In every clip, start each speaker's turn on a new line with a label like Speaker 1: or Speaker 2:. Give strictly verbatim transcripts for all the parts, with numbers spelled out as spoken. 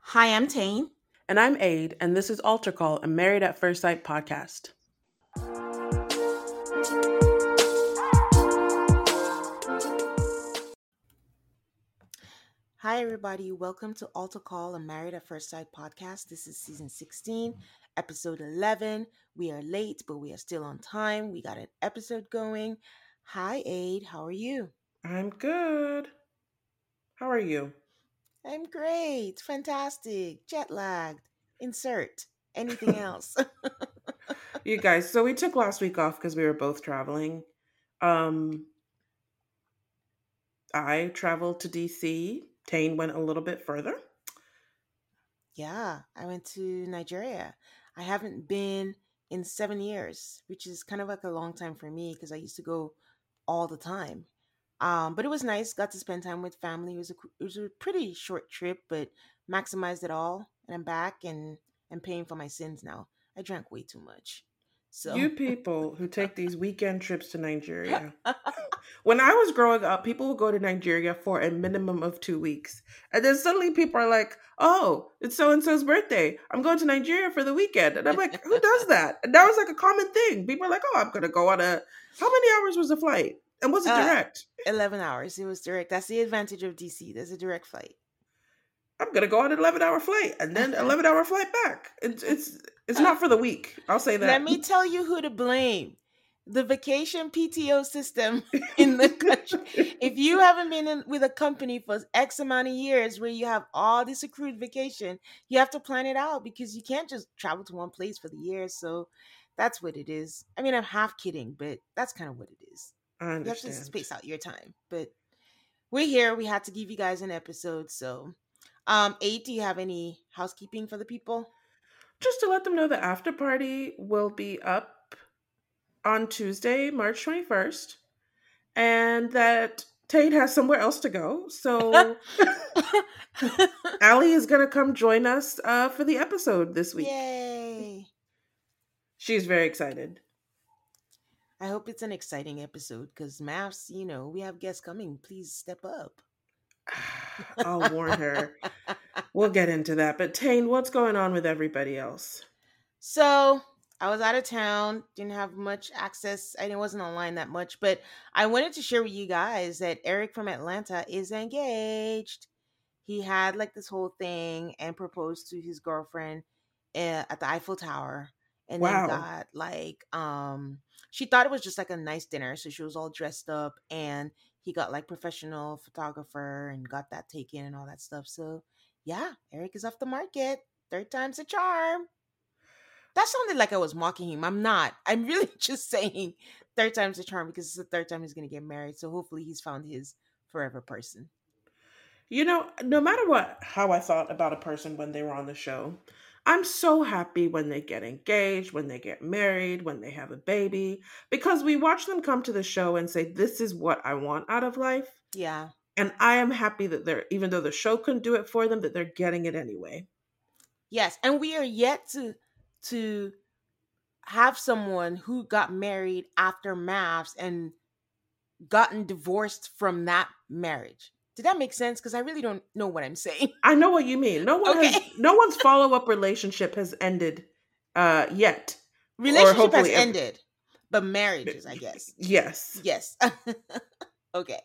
Speaker 1: Hi, I'm Tane.
Speaker 2: And I'm Aid, and this is Altar Call, a Married at First Sight podcast.
Speaker 1: Hi, everybody. Welcome to Altar Call, a Married at First Sight podcast. This is season sixteen, episode eleven. We are late, but we are still on time. We got an episode going. Hi, Aid. How are you?
Speaker 2: I'm good. How are you?
Speaker 1: I'm great. Fantastic. Jet lagged. Insert anything else.
Speaker 2: You guys, so we took last week off because we were both traveling. Um, I traveled to D C. Tane went a little bit further.
Speaker 1: Yeah, I went to Nigeria. I haven't been in seven years, which is kind of like a long time for me because I used to go all the time. Um, but it was nice. Got to spend time with family. It was a qu- it was a pretty short trip, but maximized it all. And I'm back and and paying for my sins now. I drank way too much, so
Speaker 2: You people who take these weekend trips to Nigeria. When I was growing up, people would go to Nigeria for a minimum of two weeks. And then suddenly people are like, oh, it's so and so's birthday. I'm going to Nigeria for the weekend. And I'm like, who does that? And that was like a common thing. People are like, oh, I'm going to go on a. How many hours was the flight? And was it
Speaker 1: uh,
Speaker 2: direct?
Speaker 1: eleven hours. It was direct. That's the advantage of D C. There's a direct flight.
Speaker 2: I'm going to go on an eleven hour flight and then eleven hour flight back. It's, it's, it's not for the week. I'll say
Speaker 1: Let
Speaker 2: that.
Speaker 1: me tell you who to blame. The vacation P T O system in the country. If you haven't been in, with a company for X amount of years where you have all this accrued vacation, you have to plan it out because you can't just travel to one place for the year. So that's what it is. I mean, I'm half kidding, but that's kind of what it is.
Speaker 2: I
Speaker 1: You have to
Speaker 2: understand.
Speaker 1: space out your time. But we're here. We had to give you guys an episode. So, um, eight, do you have any housekeeping for the people?
Speaker 2: Just to let them know the after party will be up on Tuesday, March twenty-first, and that Tate has somewhere else to go. So Allie is going to come join us uh, for the episode this week.
Speaker 1: Yay.
Speaker 2: She's very excited.
Speaker 1: I hope it's an exciting episode because Maps, you know, we have guests coming. Please step up.
Speaker 2: I'll warn her. We'll get into that. But Tane, what's going on with everybody else?
Speaker 1: So I was out of town, didn't have much access. I wasn't online that much, but I wanted to share with you guys that Eric from Atlanta is engaged. He had like this whole thing and proposed to his girlfriend uh, at the Eiffel Tower, and then
Speaker 2: Wow.
Speaker 1: got like um she thought it was just like a nice dinner, so she was all dressed up, and he got like professional photographer and got that taken and all that stuff. So yeah, Eric is off the market. Third time's a charm. That sounded like I was mocking him. I'm not. I'm really just saying third time's a charm because it's the third time he's gonna get married. So hopefully he's found his forever person.
Speaker 2: You know, no matter what, how I thought about a person when they were on the show, I'm so happy when they get engaged, when they get married, when they have a baby, because we watch them come to the show and say, this is what I want out of life.
Speaker 1: Yeah.
Speaker 2: And I am happy that they're, even though the show couldn't do it for them, that they're getting it anyway.
Speaker 1: Yes. And we are yet to to have someone who got married after maths and gotten divorced from that marriage. Did that make sense? Because I really don't know what I'm saying.
Speaker 2: I know what you mean. No one
Speaker 1: Okay.
Speaker 2: has, no one's follow up relationship has ended uh, yet, or
Speaker 1: Relationship has
Speaker 2: hopefully ever.
Speaker 1: ended, but marriages, I guess.
Speaker 2: Yes.
Speaker 1: Yes. Okay.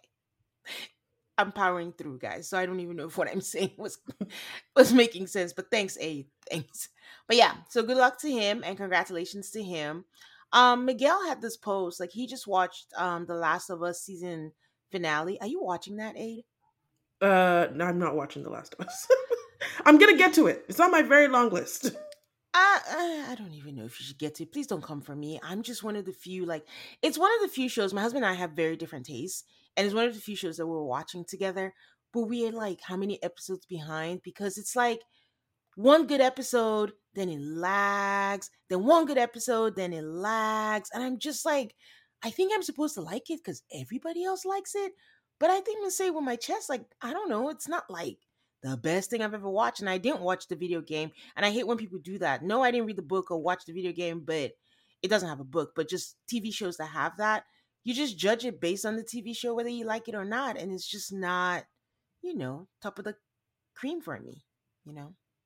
Speaker 1: I'm powering through, guys. So I don't even know if what I'm saying was was making sense. But thanks, A. Thanks. But yeah, so good luck to him and congratulations to him. Um, Miguel had this post, like he just watched um The Last of Us season finale. Are you watching that, Aid?
Speaker 2: Uh, no, I'm not watching The Last of Us. I'm gonna get to it. It's on my very long list.
Speaker 1: I, I I don't even know if you should get to it. Please don't come for me. I'm just one of the few, like, it's one of the few shows. My husband and I have very different tastes, and it's one of the few shows that we're watching together. But we are like how many episodes behind because it's like one good episode, then it lags, then one good episode, then it lags. And I'm just like, I think I'm supposed to like it because everybody else likes it. But I think I'm gonna say with my chest, like, I don't know, it's not like the best thing I've ever watched. And I didn't watch the video game. And I hate when people do that. No, I didn't read the book or watch the video game, but it doesn't have a book. But just T V shows that have that, you just judge it based on the T V show, whether you like it or not. And it's just not, you know, top of the cream for me, you know?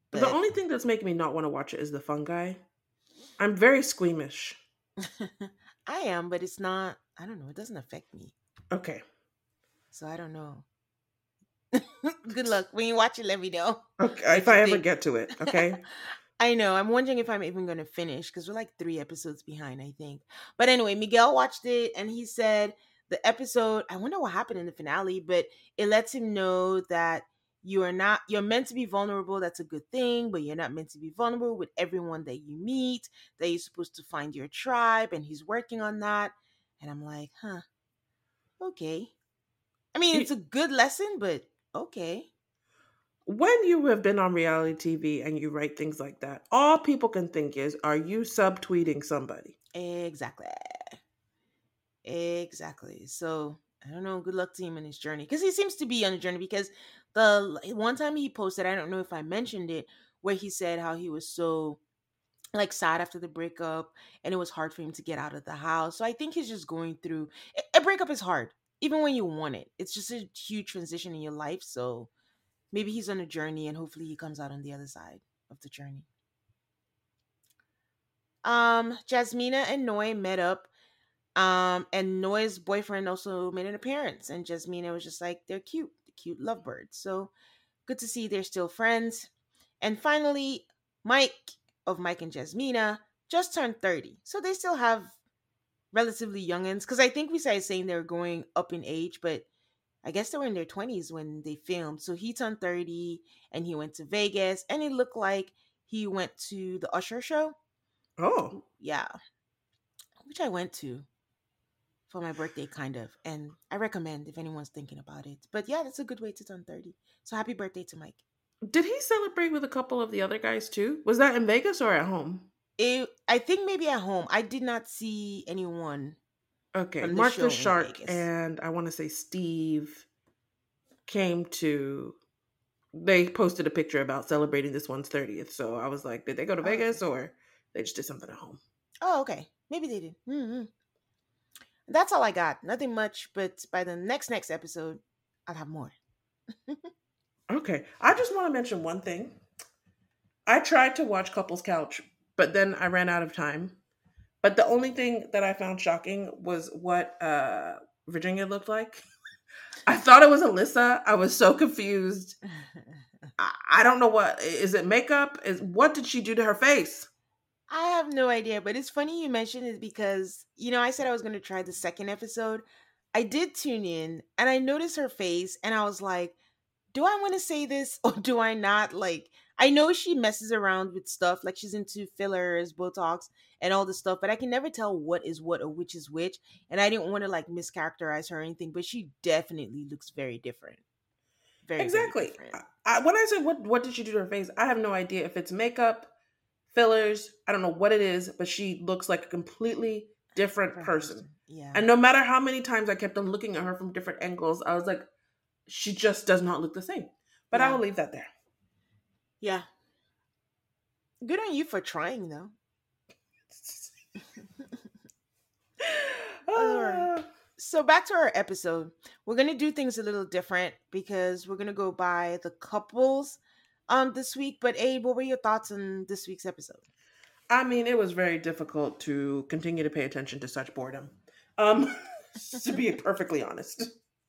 Speaker 2: The
Speaker 1: But
Speaker 2: only thing that's making me not want to watch it is the fungi. I'm very squeamish.
Speaker 1: I am, but it's not. I don't know. It doesn't affect me,
Speaker 2: Okay.
Speaker 1: so I don't know. Good luck when you watch it. Let me know
Speaker 2: Okay. If
Speaker 1: what you
Speaker 2: I ever
Speaker 1: think.
Speaker 2: get to it. Okay.
Speaker 1: I know. I'm wondering if I'm even going to finish because we're like three episodes behind, I think. But anyway, Miguel watched it and he said the episode, I wonder what happened in the finale, but it lets him know that you are not, you're meant to be vulnerable. That's a good thing, but you're not meant to be vulnerable with everyone that you meet, that you're supposed to find your tribe. And he's working on that. And I'm like, huh, okay. I mean, it's
Speaker 2: You,
Speaker 1: a good lesson, but okay.
Speaker 2: when you have been on reality T V and you write things like that, all people can think is, are you subtweeting somebody?
Speaker 1: Exactly. Exactly. So I don't know. Good luck to him in his journey because he seems to be on a journey. Because the one time he posted, I don't know if I mentioned it, where he said how he was so like sad after the breakup and it was hard for him to get out of the house. So I think he's just going through a a breakup is hard, even when you want it. It's just a huge transition in your life. So maybe he's on a journey and hopefully he comes out on the other side of the journey. Um, Jasmina and Noy met up. Um, and Noy's boyfriend also made an appearance, and Jasmina was just like, they're cute, cute lovebirds. So good to see they're still friends. And finally, Mike of Mike and Jasmina just turned thirty. So they still have relatively youngins. Because I think we started saying they were going up in age, but I guess they were in their twenties when they filmed. So he turned thirty and he went to Vegas, and it looked like he went to the Usher show.
Speaker 2: Oh,
Speaker 1: Yeah, which I went to for my birthday, kind of. And I recommend if anyone's thinking about it. But yeah, that's a good way to turn thirty. So happy birthday to Mike.
Speaker 2: did he celebrate with a couple of the other guys too? Was that in Vegas or at home?
Speaker 1: It, I think maybe at home. I did not see anyone
Speaker 2: Okay,
Speaker 1: from the
Speaker 2: Martha
Speaker 1: show in
Speaker 2: Shark
Speaker 1: Vegas.
Speaker 2: and I want to say Steve came to. They posted a picture about celebrating this one's thirtieth. So I was like, did they go to
Speaker 1: Oh,
Speaker 2: Vegas
Speaker 1: okay.
Speaker 2: or they just did something at home?
Speaker 1: Oh, okay. Maybe they did. hmm That's all I got. Nothing much, but by the next next episode, I'll have more.
Speaker 2: Okay, I just want to mention one thing. I tried to watch Couples Couch, but then I ran out of time. But the only thing that I found shocking was what uh, Virginia looked like. I thought it was Alyssa. I was so confused. I, I don't know what is it makeup? Is what did she do to her face?
Speaker 1: I have no idea, but it's funny you mentioned it because, you know, I said I was going to try the second episode. I did tune in and I noticed her face and I was like, do I want to say this or do I not? Like, I know she messes around with stuff, like she's into fillers, Botox, and all this stuff, but I can never tell what is what or which is which. And I didn't want to like mischaracterize her or anything, but she definitely looks very different. Very, very
Speaker 2: Exactly.
Speaker 1: different.
Speaker 2: I, I, when I said what what did she do to her face, I have no idea if it's makeup, fillers. I don't know what it is, but she looks like a completely different
Speaker 1: Different
Speaker 2: person.
Speaker 1: person. Yeah.
Speaker 2: And no matter how many times I kept on looking at her from different angles, I was like, she just does not look the same. But I
Speaker 1: Yeah.
Speaker 2: will leave that there.
Speaker 1: Yeah. Good on you for trying though. All right.
Speaker 2: Ah.
Speaker 1: So back to our episode. We're gonna do things a little different because we're gonna go by the couples um this week. But Abe, what were your thoughts on this week's episode?
Speaker 2: I mean, it was very difficult to continue to pay attention to such boredom. Um, to be perfectly honest.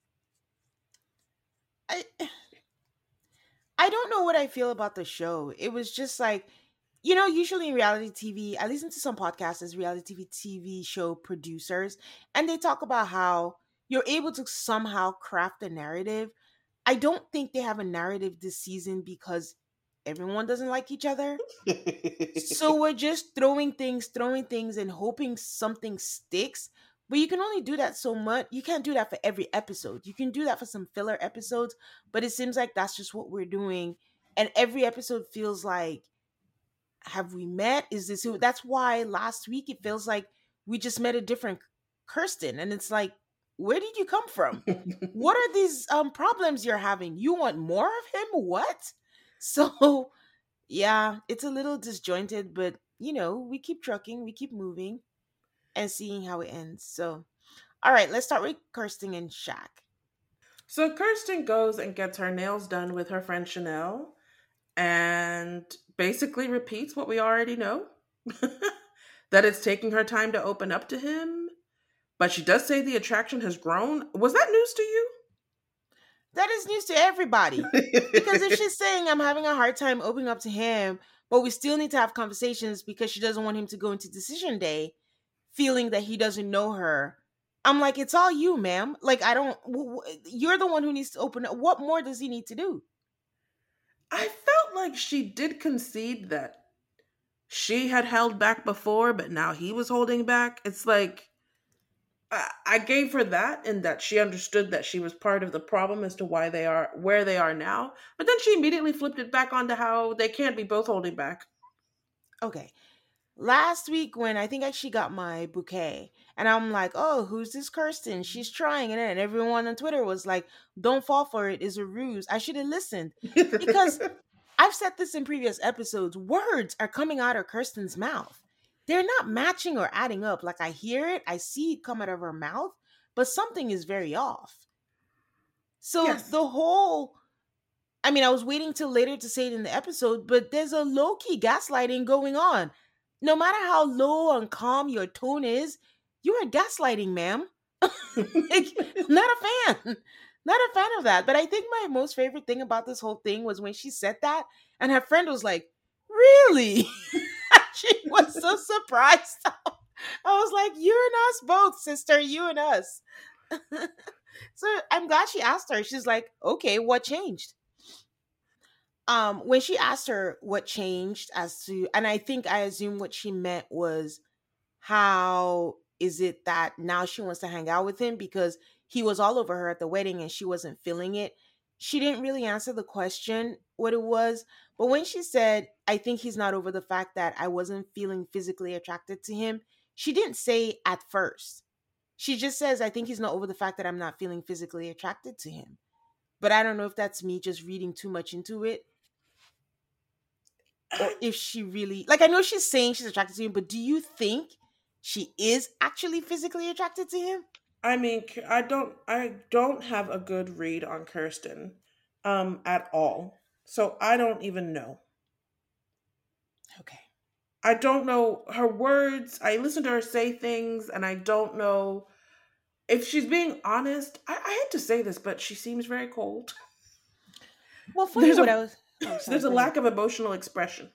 Speaker 1: I I don't know what I feel about the show. It was just like, you know, usually in reality T V, I listen to some podcasts as reality T V T V show producers, and they talk about how you're able to somehow craft a narrative. I don't think they have a narrative this season because everyone doesn't like each other. So we're just throwing things, throwing things, and hoping something sticks. But you can only do that so much. You can't do that for every episode. You can do that for some filler episodes, but it seems like that's just what we're doing. And every episode feels like, have we met? Is this who? That's why last week it feels like we just met a different Kirsten. And it's like, where did you come from? What are these um problems you're having? You want more of him? What? So yeah, it's a little disjointed, but you know, we keep trucking, we keep moving and seeing how it ends. So, all right, let's start with Kirsten and Shaq.
Speaker 2: So Kirsten goes and gets her nails done with her friend Chanel. and basically repeats what we already know. That it's taking her time to open up to him. But she does say the attraction has grown. Was that news to you?
Speaker 1: That is news to everybody. Because if she's saying I'm having a hard time opening up to him, but we still need to have conversations because she doesn't want him to go into decision day feeling that he doesn't know her. I'm like, it's all you, ma'am. Like, I don't, w- w- you're the one who needs to open up. What more does he need to do?
Speaker 2: I felt like she did concede that she had held back before, but now he was holding back. It's like, I, I gave her that, and that she understood that she was part of the problem as to why they are where they are now. But then she immediately flipped it back onto how they can't be both holding back.
Speaker 1: Okay. Last week when I think I actually got my bouquet and I'm like, oh, who's this Kirsten? She's trying it. And everyone on Twitter was like, don't fall for it. It's a ruse. I should have listened because I've said this in previous episodes. Words are coming out of Kirsten's mouth. They're not matching or adding up. Like I hear it, I see it come out of her mouth, but something is very off. So
Speaker 2: Yes.
Speaker 1: the whole, I mean, I was waiting till later to say it in the episode, but there's a low key gaslighting going on. No matter how low and calm your tone is, you are gaslighting, ma'am. Like, not a fan. Not a fan of that. But I think my most favorite thing about this whole thing was when she said that, and her friend was like, really? She was so surprised. I was like, you and us both, sister, you and us. So I'm glad she asked her. She's like, okay, what changed? Um, when she asked her what changed as to, and I think I assume what she meant was how is it that now she wants to hang out with him because he was all over her at the wedding and she wasn't feeling it. She didn't really answer the question what it was, but when she said, I think he's not over the fact that I wasn't feeling physically attracted to him, she didn't say at first. She just says, I think he's not over the fact that I'm not feeling physically attracted to him. But I don't know if that's me just reading too much into it or if she really, like, I know she's saying she's attracted to him, but do you think she is actually physically attracted to him?
Speaker 2: I mean, I don't I don't have a good read on Kirsten um at all. So I don't even know.
Speaker 1: Okay.
Speaker 2: I don't know her words. I listen to her say things and I don't know if she's being honest. I, I hate to say this, but she seems very cold.
Speaker 1: Well, funny
Speaker 2: There's
Speaker 1: what
Speaker 2: a
Speaker 1: I was. Oh, sorry.
Speaker 2: there's a
Speaker 1: Go ahead.
Speaker 2: lack of emotional expression.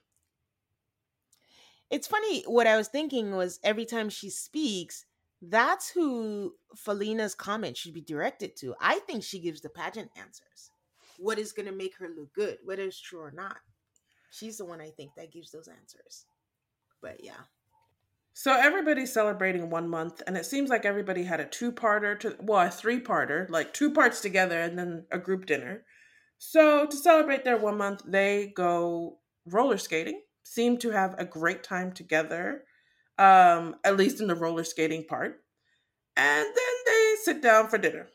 Speaker 1: It's funny what I was thinking was every time she speaks, that's who Felina's comment should be directed to. I think she gives the pageant answers. What is going to make her look good, whether it's true or not. She's the one I think that gives those answers. But yeah.
Speaker 2: So everybody's celebrating one month, and it seems like everybody had a two-parter to well, a three-parter, like two parts together, and then a group dinner. So to celebrate their one month, they go roller skating. Seem to have a great time together, um, at least in the roller skating part. And then they sit down for dinner.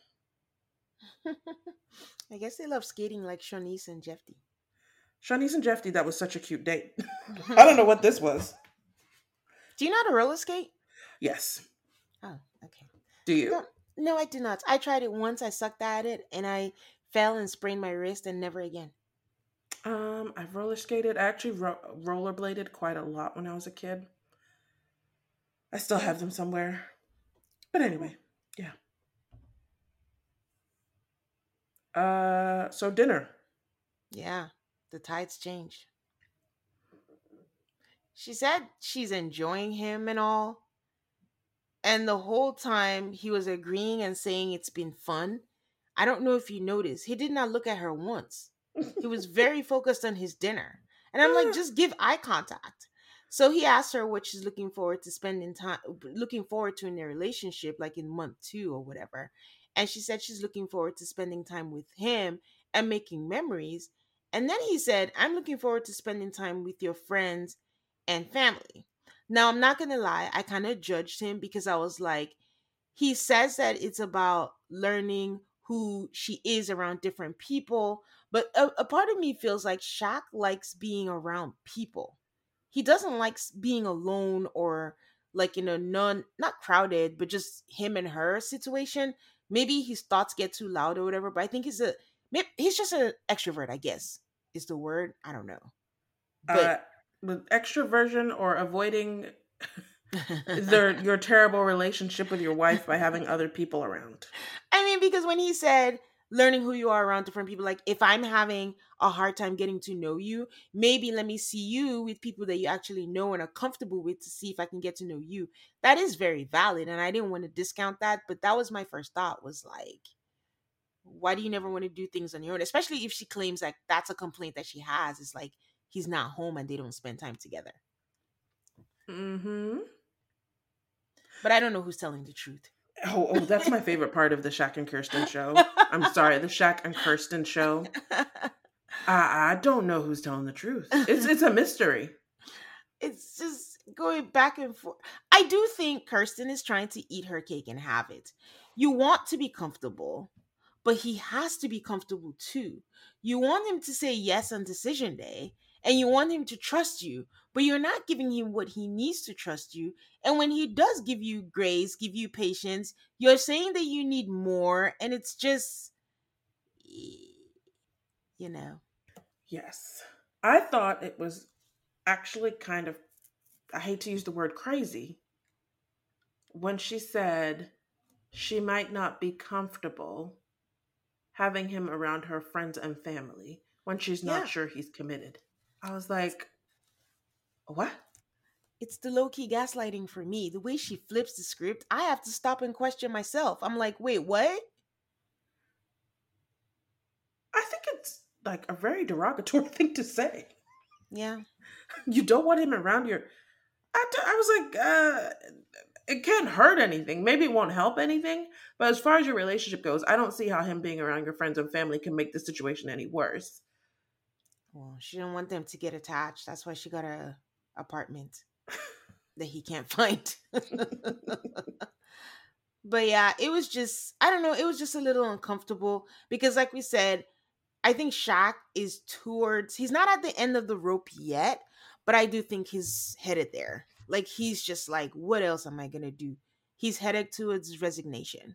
Speaker 1: I guess they love skating like Shanice and Jeffy.
Speaker 2: Shanice and Jeffy, that was such a cute date. I don't know what this was.
Speaker 1: Do you know how to roller skate?
Speaker 2: Yes.
Speaker 1: Oh, okay.
Speaker 2: Do you?
Speaker 1: No, no, I do not. I tried it once. I sucked at it, and I fell and sprained my wrist, and never again.
Speaker 2: Um, I've roller skated. I actually ro- rollerbladed quite a lot when I was a kid. I still have them somewhere. But anyway, yeah. Uh, so dinner.
Speaker 1: Yeah, the tides changed. She said she's enjoying him and all, and the whole time he was agreeing and saying it's been fun. I don't know if you noticed, he did not look at her once. He was very focused on his dinner. And I'm like, just give eye contact. So he asked her what she's looking forward to spending time looking forward to in their relationship, like in month two or whatever. And she said she's looking forward to spending time with him and making memories. And then he said, I'm looking forward to spending time with your friends and family. Now I'm not gonna lie, I kind of judged him because I was like, he says that it's about learning who she is around different people, but a, a part of me feels like Shaq likes being around people. He doesn't like s- being alone or like in a non not crowded, but just him and her situation. Maybe his thoughts get too loud or whatever, but I think he's a maybe he's just an extrovert, I guess. is the word. I don't know. But
Speaker 2: Uh, with extroversion or avoiding their your terrible relationship with your wife by having other people around.
Speaker 1: I mean, because when he said learning who you are around different people, like if I'm having a hard time getting to know you, maybe let me see you with people that you actually know and are comfortable with to see if I can get to know you. That is very valid. And I didn't want to discount that. But that was my first thought was like, why do you never want to do things on your own? Especially if she claims like that's a complaint that she has. It's like he's not home and they don't spend time together.
Speaker 2: Mm-hmm.
Speaker 1: But I don't know who's telling the truth.
Speaker 2: Oh, oh, that's my favorite part of the Shaq and Kirsten show. I'm sorry, the Shaq and Kirsten show. I, I don't know who's telling the truth. It's it's a mystery.
Speaker 1: It's just going back and forth. I do think Kirsten is trying to eat her cake and have it. You want to be comfortable, but he has to be comfortable too. You want him to say yes on decision day, and you want him to trust you, but you're not giving him what he needs to trust you. And when he does give you grace, give you patience, you're saying that you need more, and it's just, you know.
Speaker 2: Yes. I thought it was actually kind of, I hate to use the word crazy, when she said she might not be comfortable having him around her friends and family when she's not
Speaker 1: Yeah.
Speaker 2: sure he's committed. I was like, what?
Speaker 1: It's the low key gaslighting for me. The way she flips the script, I have to stop and question myself. I'm like, wait, what?
Speaker 2: I think it's like a very derogatory thing to say.
Speaker 1: Yeah.
Speaker 2: You don't want him around your. I, d- I was like, uh, it can't hurt anything. Maybe it won't help anything. But as far as your relationship goes, I don't see how him being around your friends and family can make the situation any worse.
Speaker 1: Well, she didn't want them to get attached. That's why she got a apartment that he can't find. But yeah, it was just, I don't know, it was just a little uncomfortable because, like we said, I think Shaq is towards, he's not at the end of the rope yet, but I do think he's headed there. Like, he's just like, what else am I going to do? He's headed towards resignation.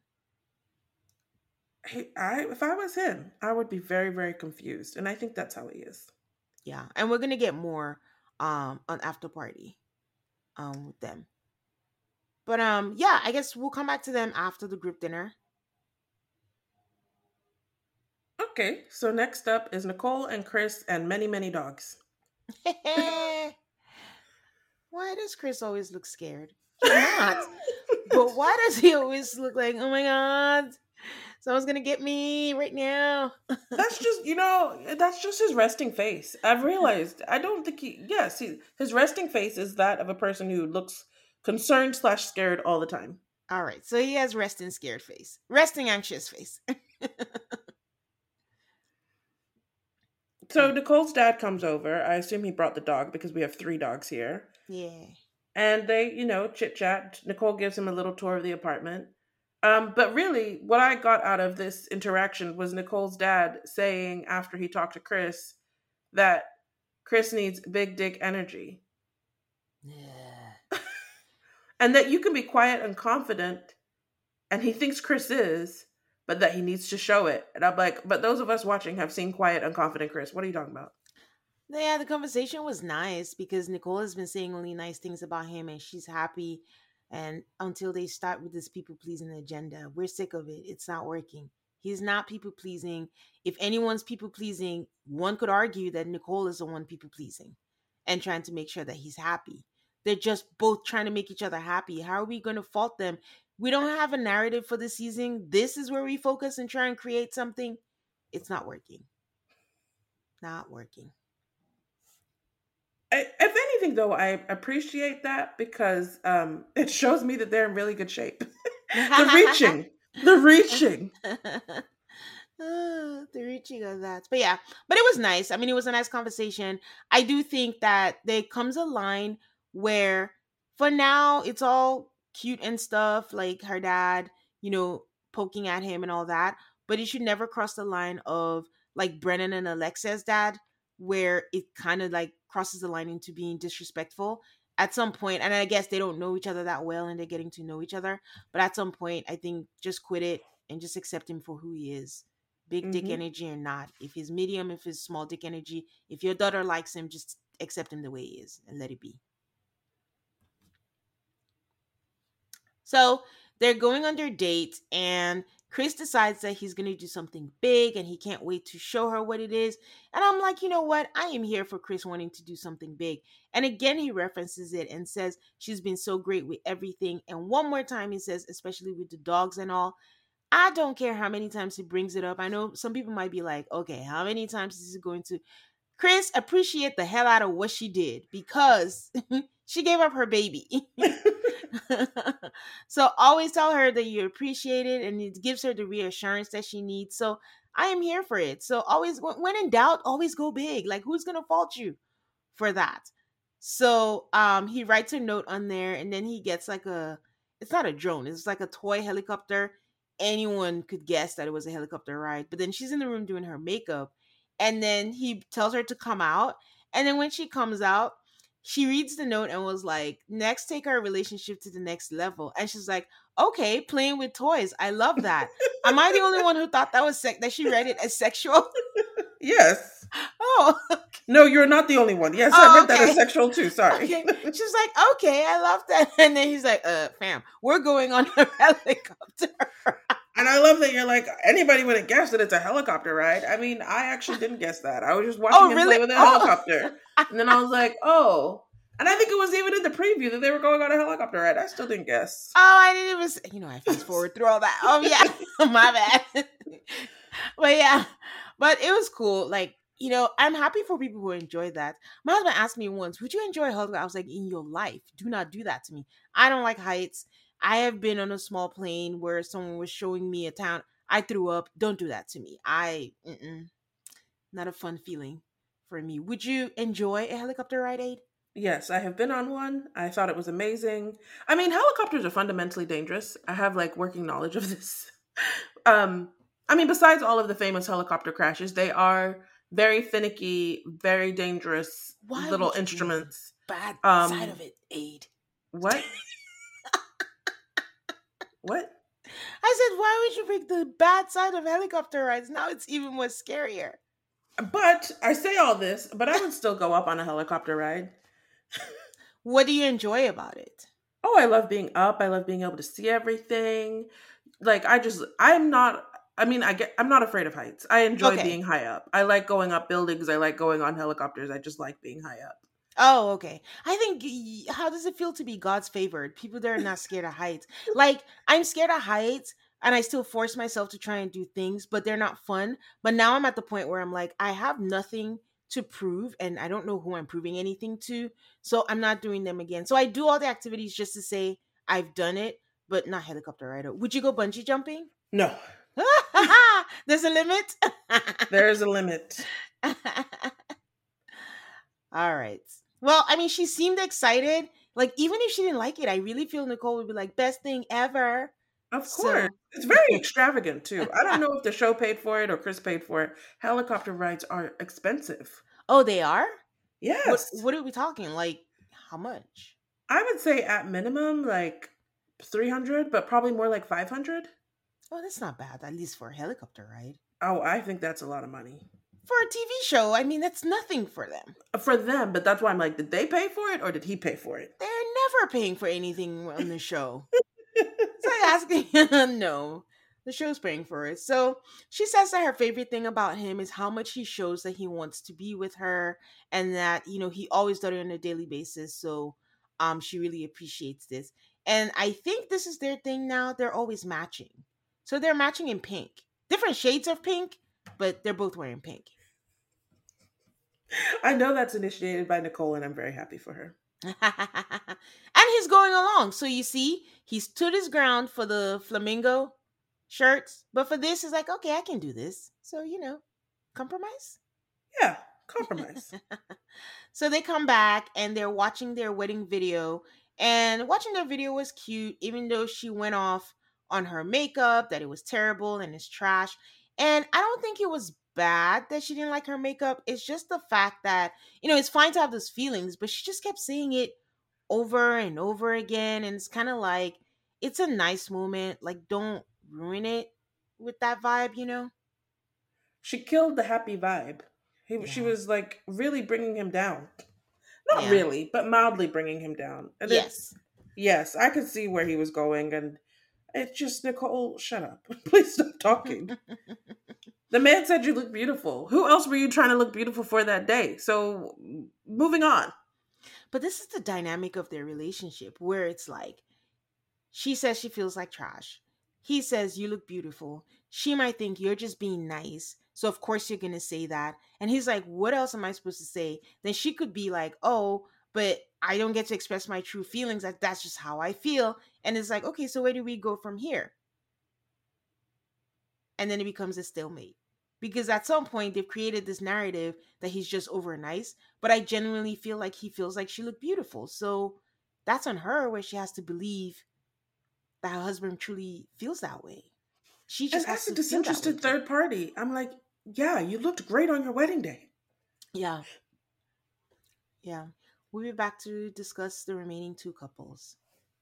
Speaker 2: He, I, if I was him, I would be very, very confused. And I think that's how he is.
Speaker 1: Yeah. And we're going to get more um on After Party um with them. But um yeah, I guess we'll come back to them after the group dinner.
Speaker 2: Okay, so next up is Nicole and Chris and many, many dogs.
Speaker 1: Why does Chris always look scared? He's not. But why does he always look like, oh my god, someone's gonna get me right now?
Speaker 2: That's just, you know, that's just his resting face. I've realized. I don't think he, yes, he, his resting face is that of a person who looks concerned slash scared all the time.
Speaker 1: All right, so he has resting scared face, resting anxious face.
Speaker 2: So Nicole's dad comes over. I assume he brought the dog because we have three dogs here.
Speaker 1: Yeah.
Speaker 2: And they, you know, chit chat. Nicole gives him a little tour of the apartment. Um, but really, what I got out of this interaction was Nicole's dad saying after he talked to Chris that Chris needs big dick energy.
Speaker 1: Yeah.
Speaker 2: And that you can be quiet and confident, and he thinks Chris is, but that he needs to show it. And I'm like, but those of us watching have seen quiet and confident Chris. What are you talking about?
Speaker 1: Yeah, the conversation was nice because Nicole has been saying only nice things about him and she's happy. And until they start with this people pleasing agenda, we're sick of it. It's not working. He's not people pleasing. If anyone's people pleasing, one could argue that Nicole is the one people pleasing and trying to make sure that he's happy. They're just both trying to make each other happy. How are we going to fault them? We don't have a narrative for the season. This is where we focus and try and create something. It's not working. Not working.
Speaker 2: I, if anything, though, I appreciate that because um, it shows me that they're in really good shape. the reaching, the reaching.
Speaker 1: Uh, the reaching of that. But yeah, but it was nice. I mean, it was a nice conversation. I do think that there comes a line where for now it's all cute and stuff, like her dad, you know, poking at him and all that. But it should never cross the line of like Brennan and Alexia's dad, where it kind of like crosses the line into being disrespectful at some point. And I guess they don't know each other that well and they're getting to know each other. But at some point, I think just quit it and just accept him for who he is. big dick
Speaker 2: Mm-hmm.
Speaker 1: energy or not. If he's medium, if he's small dick energy, if your daughter likes him, just accept him the way he is and let it be. So they're going on their date, and Chris decides that he's going to do something big and he can't wait to show her what it is. And I'm like, you know what? I am here for Chris wanting to do something big. And again, he references it and says she's been so great with everything. And one more time, he says, especially with the dogs and all. I don't care how many times he brings it up. I know some people might be like, okay, how many times is he going to? Chris, appreciate the hell out of what she did because she gave up her baby. So always tell her that you appreciate it and it gives her the reassurance that she needs. So I am here for it. So always, when in doubt, always go big. Like, who's going to fault you for that? So um, he writes a note on there and then he gets like a, it's not a drone, it's like a toy helicopter. Anyone could guess that it was a helicopter ride. But then she's in the room doing her makeup and then he tells her to come out. And then when she comes out, she reads the note and was like, next, take our relationship to the next level. And she's like, okay, playing with toys. I love that. Am I the only one who thought that was sex, that she read it as sexual?
Speaker 2: Yes.
Speaker 1: Oh,
Speaker 2: no, you're not the only one. Yes,
Speaker 1: oh,
Speaker 2: I read
Speaker 1: okay.
Speaker 2: that as sexual too. Sorry.
Speaker 1: Okay. She's like, okay, I love that. And then he's like, uh, fam, we're going on a helicopter.
Speaker 2: And I love that you're like, anybody would have guessed that it's a helicopter ride. I mean, I actually didn't guess that. I was just watching
Speaker 1: Oh,
Speaker 2: him
Speaker 1: really?
Speaker 2: play with a
Speaker 1: Oh.
Speaker 2: helicopter. And then I was like, oh. And I think it was even in the preview that they were going on a helicopter ride. I still didn't guess.
Speaker 1: Oh, I didn't even, s- you know, I fast forward through all that. Oh, yeah, my bad. But yeah, but it was cool. Like, you know, I'm happy for people who enjoy that. My husband asked me once, would you enjoy a helicopter? I was like, in your life, do not do that to me. I don't like heights. I have been on a small plane where someone was showing me a town. I threw up. Don't do that to me. I, mm-mm, not a fun feeling for me. Would you enjoy a helicopter ride, Aid?
Speaker 2: Yes, I have been on one. I thought it was amazing. I mean, helicopters are fundamentally dangerous. I have like working knowledge of this. um, I mean, besides all of the famous helicopter crashes, they are very finicky, very dangerous
Speaker 1: Why
Speaker 2: little
Speaker 1: would you bring the
Speaker 2: instruments.
Speaker 1: bad
Speaker 2: Um,
Speaker 1: side of it, Aid?
Speaker 2: What? What?
Speaker 1: I said, why would you pick the bad side of helicopter rides? Now it's even more scarier.
Speaker 2: But I say all this, but I would still go up on a helicopter ride.
Speaker 1: What do you enjoy about it?
Speaker 2: Oh, I love being up. I love being able to see everything. Like I just I'm not I mean, I get I'm not afraid of heights. I enjoy
Speaker 1: Okay.
Speaker 2: being high up. I like going up buildings. I like going on helicopters. I just like being high up.
Speaker 1: Oh, okay. I think, y- how does it feel to be God's favored? People that are not scared of heights. Like, I'm scared of heights and I still force myself to try and do things, but they're not fun. But now I'm at the point where I'm like, I have nothing to prove and I don't know who I'm proving anything to. So I'm not doing them again. So I do all the activities just to say I've done it, but not helicopter rider. Would you go bungee jumping?
Speaker 2: No.
Speaker 1: There's a limit.
Speaker 2: There is a limit.
Speaker 1: All right. Well, I mean, she seemed excited. Like, even if she didn't like it, I really feel Nicole would be like, best thing ever.
Speaker 2: Of
Speaker 1: So,
Speaker 2: course. It's very extravagant too. I don't know if the show paid for it or Chris paid for it. Helicopter rides are expensive.
Speaker 1: oh, they are? What
Speaker 2: Yes.
Speaker 1: What are we talking? Like, how much?
Speaker 2: I would say at minimum like three hundred, but probably more like five hundred.
Speaker 1: Oh, that's not bad, at least for a helicopter ride.
Speaker 2: Oh, I think that's a lot of money.
Speaker 1: For a T V show, I mean, that's nothing for them.
Speaker 2: For them, but that's why I'm like, did they pay for it or did he pay for it?
Speaker 1: They're never paying for anything on the show. It's like asking, no, the show's paying for it. So she says that her favorite thing about him is how much he shows that he wants to be with her and that, you know, he always does it on a daily basis. So um, she really appreciates this. And I think this is their thing now. They're always matching. So they're matching in pink. Different shades of pink, but they're both wearing pink.
Speaker 2: I know that's initiated by Nicole, and I'm very happy for her.
Speaker 1: And he's going along. So you see, he stood his ground for the flamingo shirts, but for this, he's like, okay, I can do this. So, you know, compromise.
Speaker 2: Yeah, compromise.
Speaker 1: So they come back and they're watching their wedding video, and watching their video was cute, even though she went off on her makeup, that it was terrible and it's trash. And I don't think it was bad that she didn't like her makeup. It's just the fact that, you know, it's fine to have those feelings, but she just kept saying it over and over again. And it's kind of like, it's a nice moment. Like, don't ruin it with that vibe, you know?
Speaker 2: she killed the happy vibe. He, she
Speaker 1: Yeah.
Speaker 2: was like really bringing him down. Not
Speaker 1: Yeah.
Speaker 2: really, but mildly bringing him down. And it,
Speaker 1: Yes.
Speaker 2: yes, I could see where he was going. And it's just, Nicole, shut up. Please stop talking. The man said you look beautiful. Who else were you trying to look beautiful for that day? So, moving on.
Speaker 1: But this is the dynamic of their relationship where it's like she says she feels like trash. He says you look beautiful. She might think you're just being nice. So of course you're going to say that. And he's like, "What else am I supposed to say?" Then she could be like, "Oh, but I don't get to express my true feelings. Like that's just how I feel." And it's like, "Okay, so where do we go from here?" And then it becomes a stalemate. Because at some point they've created this narrative that he's just over nice, but I genuinely feel like he feels like she looked beautiful. So that's on her where she has to believe that her husband truly feels that way. She
Speaker 2: And
Speaker 1: just has
Speaker 2: as a
Speaker 1: to feel that way
Speaker 2: disinterested
Speaker 1: too.
Speaker 2: third party, I'm like, yeah, you looked great on your wedding day.
Speaker 1: Yeah, yeah. We'll be back to discuss the remaining two couples.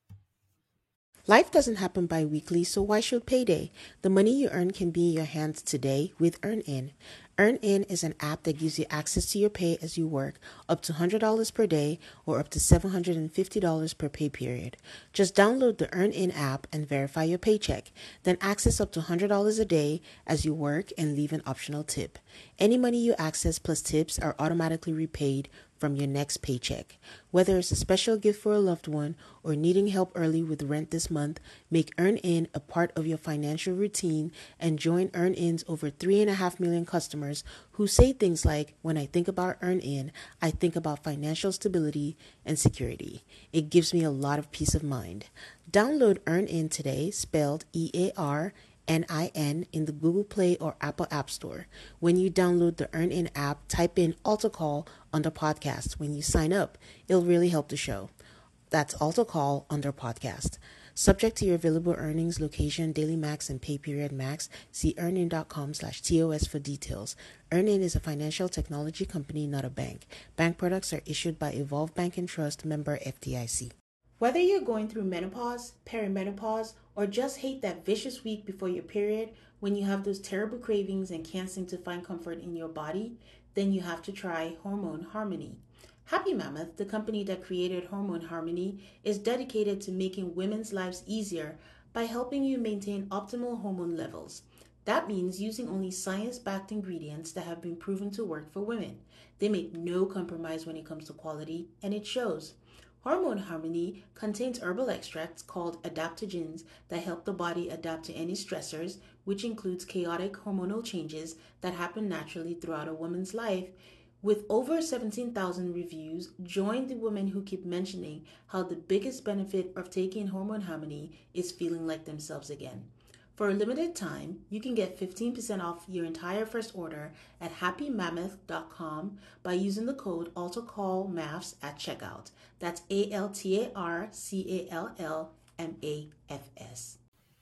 Speaker 1: Life doesn't happen bi-weekly, so why should payday? The money you earn can be in your hands today with EarnIn. EarnIn is an app that gives you access to your pay as you work, up to one hundred dollars per day or up to seven hundred fifty dollars per pay period. Just download the EarnIn app and verify your paycheck. Then access up to one hundred dollars a day as you work and leave an optional tip. Any money you access plus tips are automatically repaid from your next paycheck. Whether it's a special gift for a loved one or needing help early with rent this month, make EarnIn a part of your financial routine and join EarnIn's over three and a half million customers who say things like, "When I think about EarnIn, I think about financial stability and security. It gives me a lot of peace of mind." Download EarnIn today, spelled E A R N I N, in the Google Play or Apple App Store. When you download the EarnIn app, type in Altar Call under podcast. When you sign up, it'll really help the show. That's Altar Call under podcast. Subject to your available earnings, location, daily max, and pay period max. See earnin.com slash TOS for details. EarnIn is a financial technology company, not a bank. Bank products are issued by Evolve Bank and Trust, member F D I C. Whether you're going through menopause, perimenopause, or just hate that vicious week before your period when you have those terrible cravings and can't seem to find comfort in your body, then you have to try Hormone Harmony. Happy Mammoth, the company that created Hormone Harmony, is dedicated to making women's lives easier by helping you maintain optimal hormone levels. That means using only science-backed ingredients that have been proven to work for women. They make no compromise when it comes to quality, and it shows. Hormone Harmony contains herbal extracts called adaptogens that help the body adapt to any stressors, which includes chaotic hormonal changes that happen naturally throughout a woman's life. With over seventeen thousand reviews, join the women who keep mentioning how the biggest benefit of taking Hormone Harmony is feeling like themselves again. For a limited time, you can get fifteen percent off your entire first order at happy mammoth dot com by using the code ALTARCALLMAFS at checkout. That's A L T A R C A L L M A F S.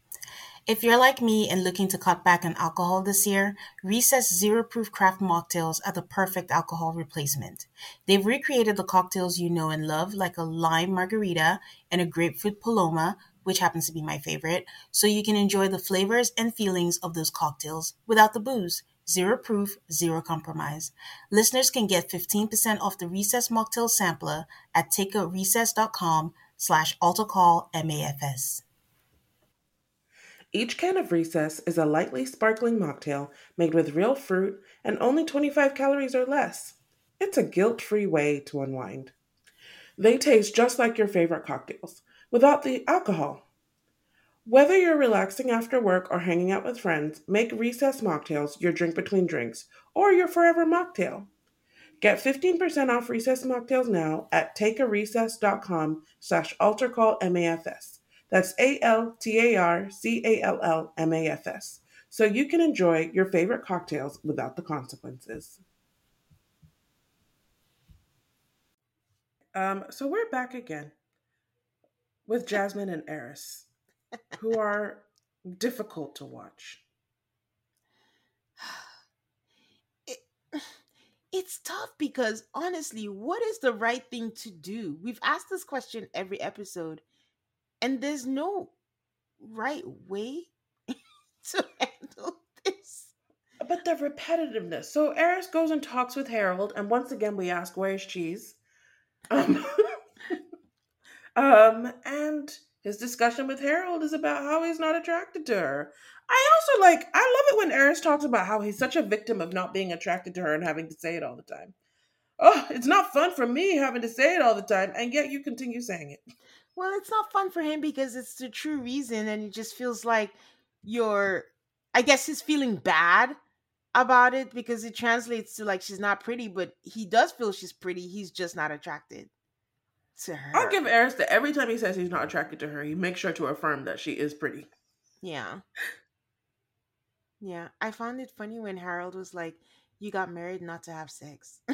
Speaker 1: If you're like me and looking to cut back on alcohol this year, Recess Zero Proof Craft Mocktails are the perfect alcohol replacement. They've recreated the cocktails you know and love, like a lime margarita and a grapefruit paloma, which happens to be my favorite, so you can enjoy the flavors and feelings of those cocktails without the booze. Zero proof, zero compromise. Listeners can get fifteen percent off the Recess Mocktail Sampler at takearecess.com slash altarcallmafs.
Speaker 2: Each can of Recess is a lightly sparkling mocktail made with real fruit and only twenty-five calories or less. It's a guilt-free way to unwind. They taste just like your favorite cocktails, without the alcohol. Whether you're relaxing after work or hanging out with friends, make Recess Mocktails your drink between drinks or your forever mocktail. Get fifteen percent off Recess Mocktails now at takearecess.com slash altarcallmafs. That's A L T A R C A L L M A F S. So you can enjoy your favorite cocktails without the consequences. Um, so we're back again with Jasmine and Eris, who are difficult to watch.
Speaker 1: It, it's tough because honestly, what is the right thing to do? We've asked this question every episode, and there's no right way to handle this.
Speaker 2: But the repetitiveness. So Eris goes and talks with Harold, and once again we ask, "Where's Cheese?" Um, um, and his discussion with Harold is about how he's not attracted to her. I also like. I love it when Eris talks about how he's such a victim of not being attracted to her and having to say it all the time. Oh, it's not fun for me having to say it all the time, and yet you continue saying it.
Speaker 1: Well, it's not fun for him because it's the true reason, and it just feels like you're. I guess he's feeling bad about it because it translates to like she's not pretty, but he does feel she's pretty. He's just not attracted to
Speaker 2: I'll
Speaker 1: her.
Speaker 2: give Eris that every time he says he's not attracted to her, he makes sure to affirm that she is pretty.
Speaker 1: Yeah. Yeah. I found it funny when Harold was like, "You got married not to have sex."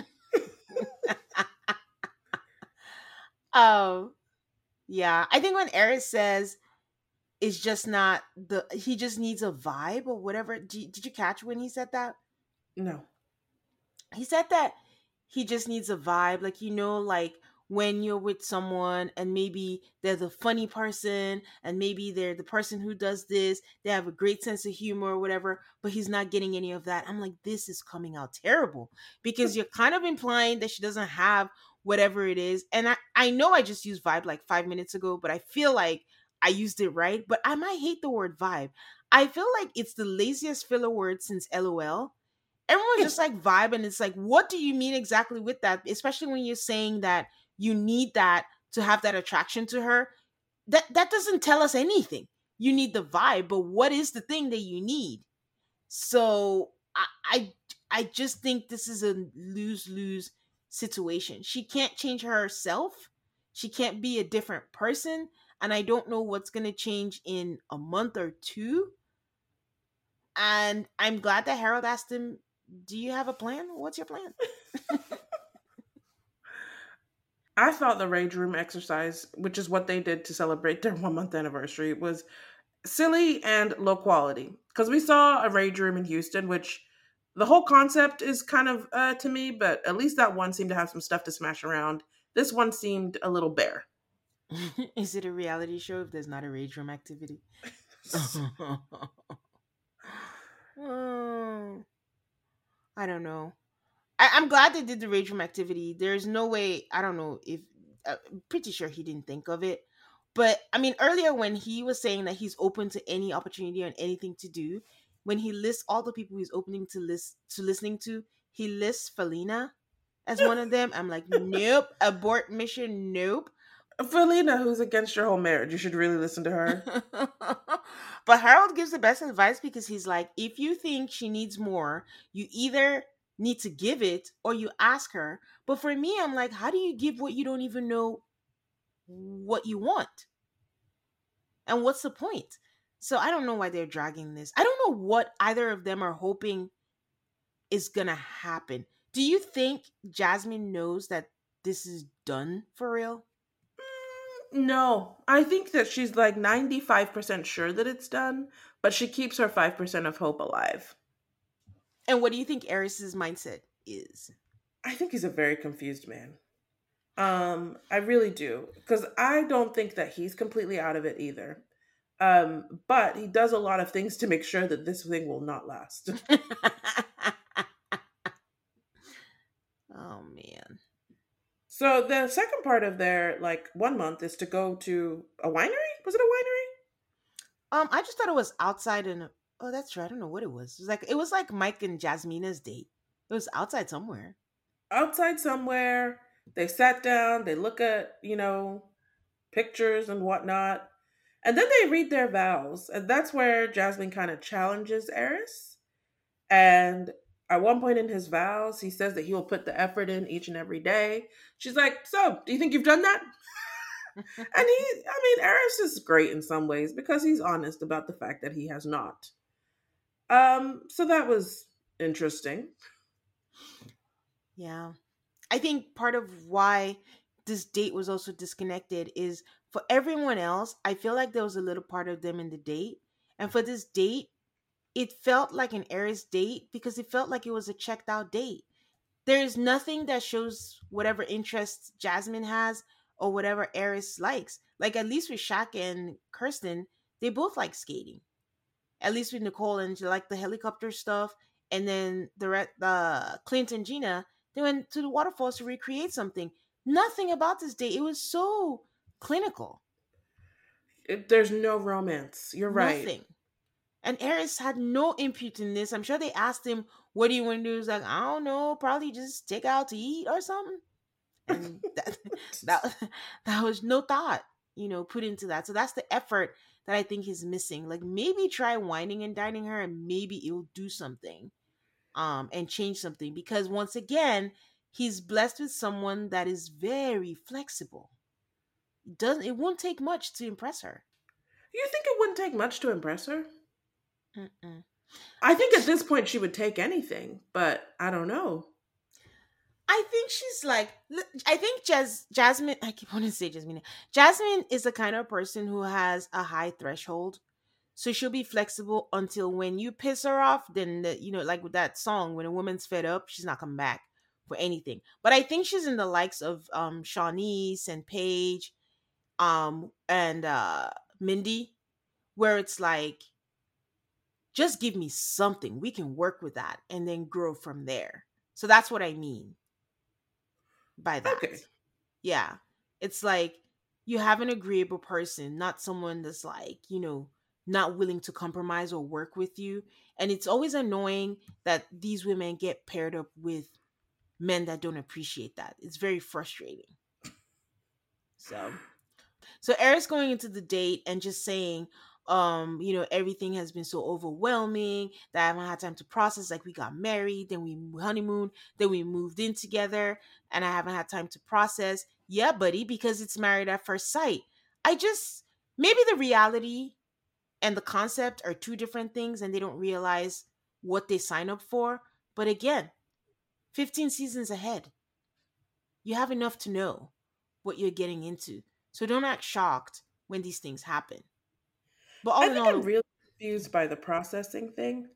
Speaker 1: Oh, yeah. I think when Eris says it's just not the he just needs a vibe or whatever. Did, did you catch when he said that?
Speaker 2: No.
Speaker 1: He said that he just needs a vibe, like, you know, like when you're with someone and maybe they're the funny person and maybe they're the person who does this, they have a great sense of humor or whatever, but he's not getting any of that. I'm like, this is coming out terrible because you're kind of implying that she doesn't have whatever it is. And i i know I just used vibe like five minutes ago, but I feel like I used it right. But I might hate the word vibe. I feel like it's the laziest filler word since LOL. Everyone's just like vibe, and it's like, what do you mean exactly with that, especially when you're saying that you need that to have that attraction to her? That that doesn't tell us anything. You need the vibe, but what is the thing that you need? So i i, I just think this is a lose-lose situation. She can't change herself, she can't be a different person, and I don't know what's going to change in a month or two. And I'm glad that Harold asked him, "Do you have a plan? What's your plan?"
Speaker 2: I thought the Rage Room exercise, which is what they did to celebrate their one month anniversary, was silly and low quality. Because we saw a Rage Room in Houston, which the whole concept is kind of uh, to me, but at least that one seemed to have some stuff to smash around. This one seemed a little bare.
Speaker 1: Is it a reality show if there's not a rage room activity? Oh, I don't know. I, I'm glad they did the rage room activity. There's no way. I don't know if. Uh, I'm pretty sure he didn't think of it. But I mean, earlier when he was saying that he's open to any opportunity and anything to do, when he lists all the people he's opening to list to listening to, he lists Felina as one of them. I'm like, nope, abort mission, nope.
Speaker 2: Felina, who's against your whole marriage, you should really listen to her.
Speaker 1: But Harold gives the best advice because he's like, if you think she needs more, you either need to give it or you ask her. But for me, I'm like, how do you give what you don't even know what you want? And what's the point? So I don't know why they're dragging this. I don't know what either of them are hoping is going to happen. Do you think Jasmine knows that this is done for real?
Speaker 2: No, I think that she's like ninety-five percent sure that it's done, but she keeps her five percent of hope alive.
Speaker 1: And what do you think Eris's mindset is?
Speaker 2: I think he's a very confused man. Um, I really do. Because I don't think that he's completely out of it either. Um, but he does a lot of things to make sure that this thing will not last.
Speaker 1: Oh man.
Speaker 2: So the second part of their like one month is to go to a winery. Was it a winery?
Speaker 1: Um, I just thought it was outside and oh, that's true. I don't know what it was. It was like it was like Mike and Jasmina's date. It was outside somewhere.
Speaker 2: Outside somewhere. They sat down. They look at you know pictures and whatnot, and then they read their vows, and that's where Jasmine kind of challenges Eris. And at one point in his vows, he says that he will put the effort in each and every day. She's like, "So, do you think you've done that?" And he, I mean, Eris is great in some ways because he's honest about the fact that he has not. Um, so that was interesting.
Speaker 1: Yeah. I think part of why this date was also disconnected is for everyone else, I feel like there was a little part of them in the date. And for this date, it felt like an Aries date because it felt like it was a checked out date. There's nothing that shows whatever interests Jasmine has or whatever Aries likes. Like at least with Shaq and Kirsten, they both like skating. At least with Nicole and she like the helicopter stuff. and then the re- the Clint and Gina, they went to the waterfalls to recreate something. Nothing about this date. It was so clinical.
Speaker 2: It, there's no romance. You're right.
Speaker 1: Nothing. And Eris had no input in this. I'm sure they asked him, "What do you want to do?" He's like, "I don't know. Probably just take out to eat or something." And that that that was no thought, you know, put into that. So that's the effort that I think is missing. Like maybe try whining and dining her, and maybe it'll do something, um, and change something. Because once again, he's blessed with someone that is very flexible. It doesn't it won't take much to impress her.
Speaker 2: You think it wouldn't take much to impress her?
Speaker 1: Mm-mm.
Speaker 2: I
Speaker 1: I think
Speaker 2: think at
Speaker 1: she,
Speaker 2: this point she would take anything, but I don't know.
Speaker 1: I think she's like I think Jas- Jasmine. I keep wanting to say Jasmine. Jasmine is the kind of person who has a high threshold, so she'll be flexible until when you piss her off. Then the, you know, like with that song, when a woman's fed up, she's not coming back for anything. But I think she's in the likes of um Shawnice and Paige, um and uh Mindy, where it's like just give me something we can work with that and then grow from there. So that's what I mean by that.
Speaker 2: Okay.
Speaker 1: Yeah. It's like you have an agreeable person, not someone that's like, you know, not willing to compromise or work with you. And it's always annoying that these women get paired up with men that don't appreciate that. It's very frustrating. So So Eric's going into the date and just saying, um, you know, everything has been so overwhelming that I haven't had time to process. Like we got married, then we honeymoon, then we moved in together, and I haven't had time to process. Yeah, buddy, because it's married at first sight. I just maybe the reality and the concept are two different things, and they don't realize what they sign up for. But again, fifteen seasons ahead, you have enough to know what you're getting into. So don't act shocked when these things happen. But
Speaker 2: I
Speaker 1: all in
Speaker 2: think I'm
Speaker 1: all,
Speaker 2: really confused by the processing thing.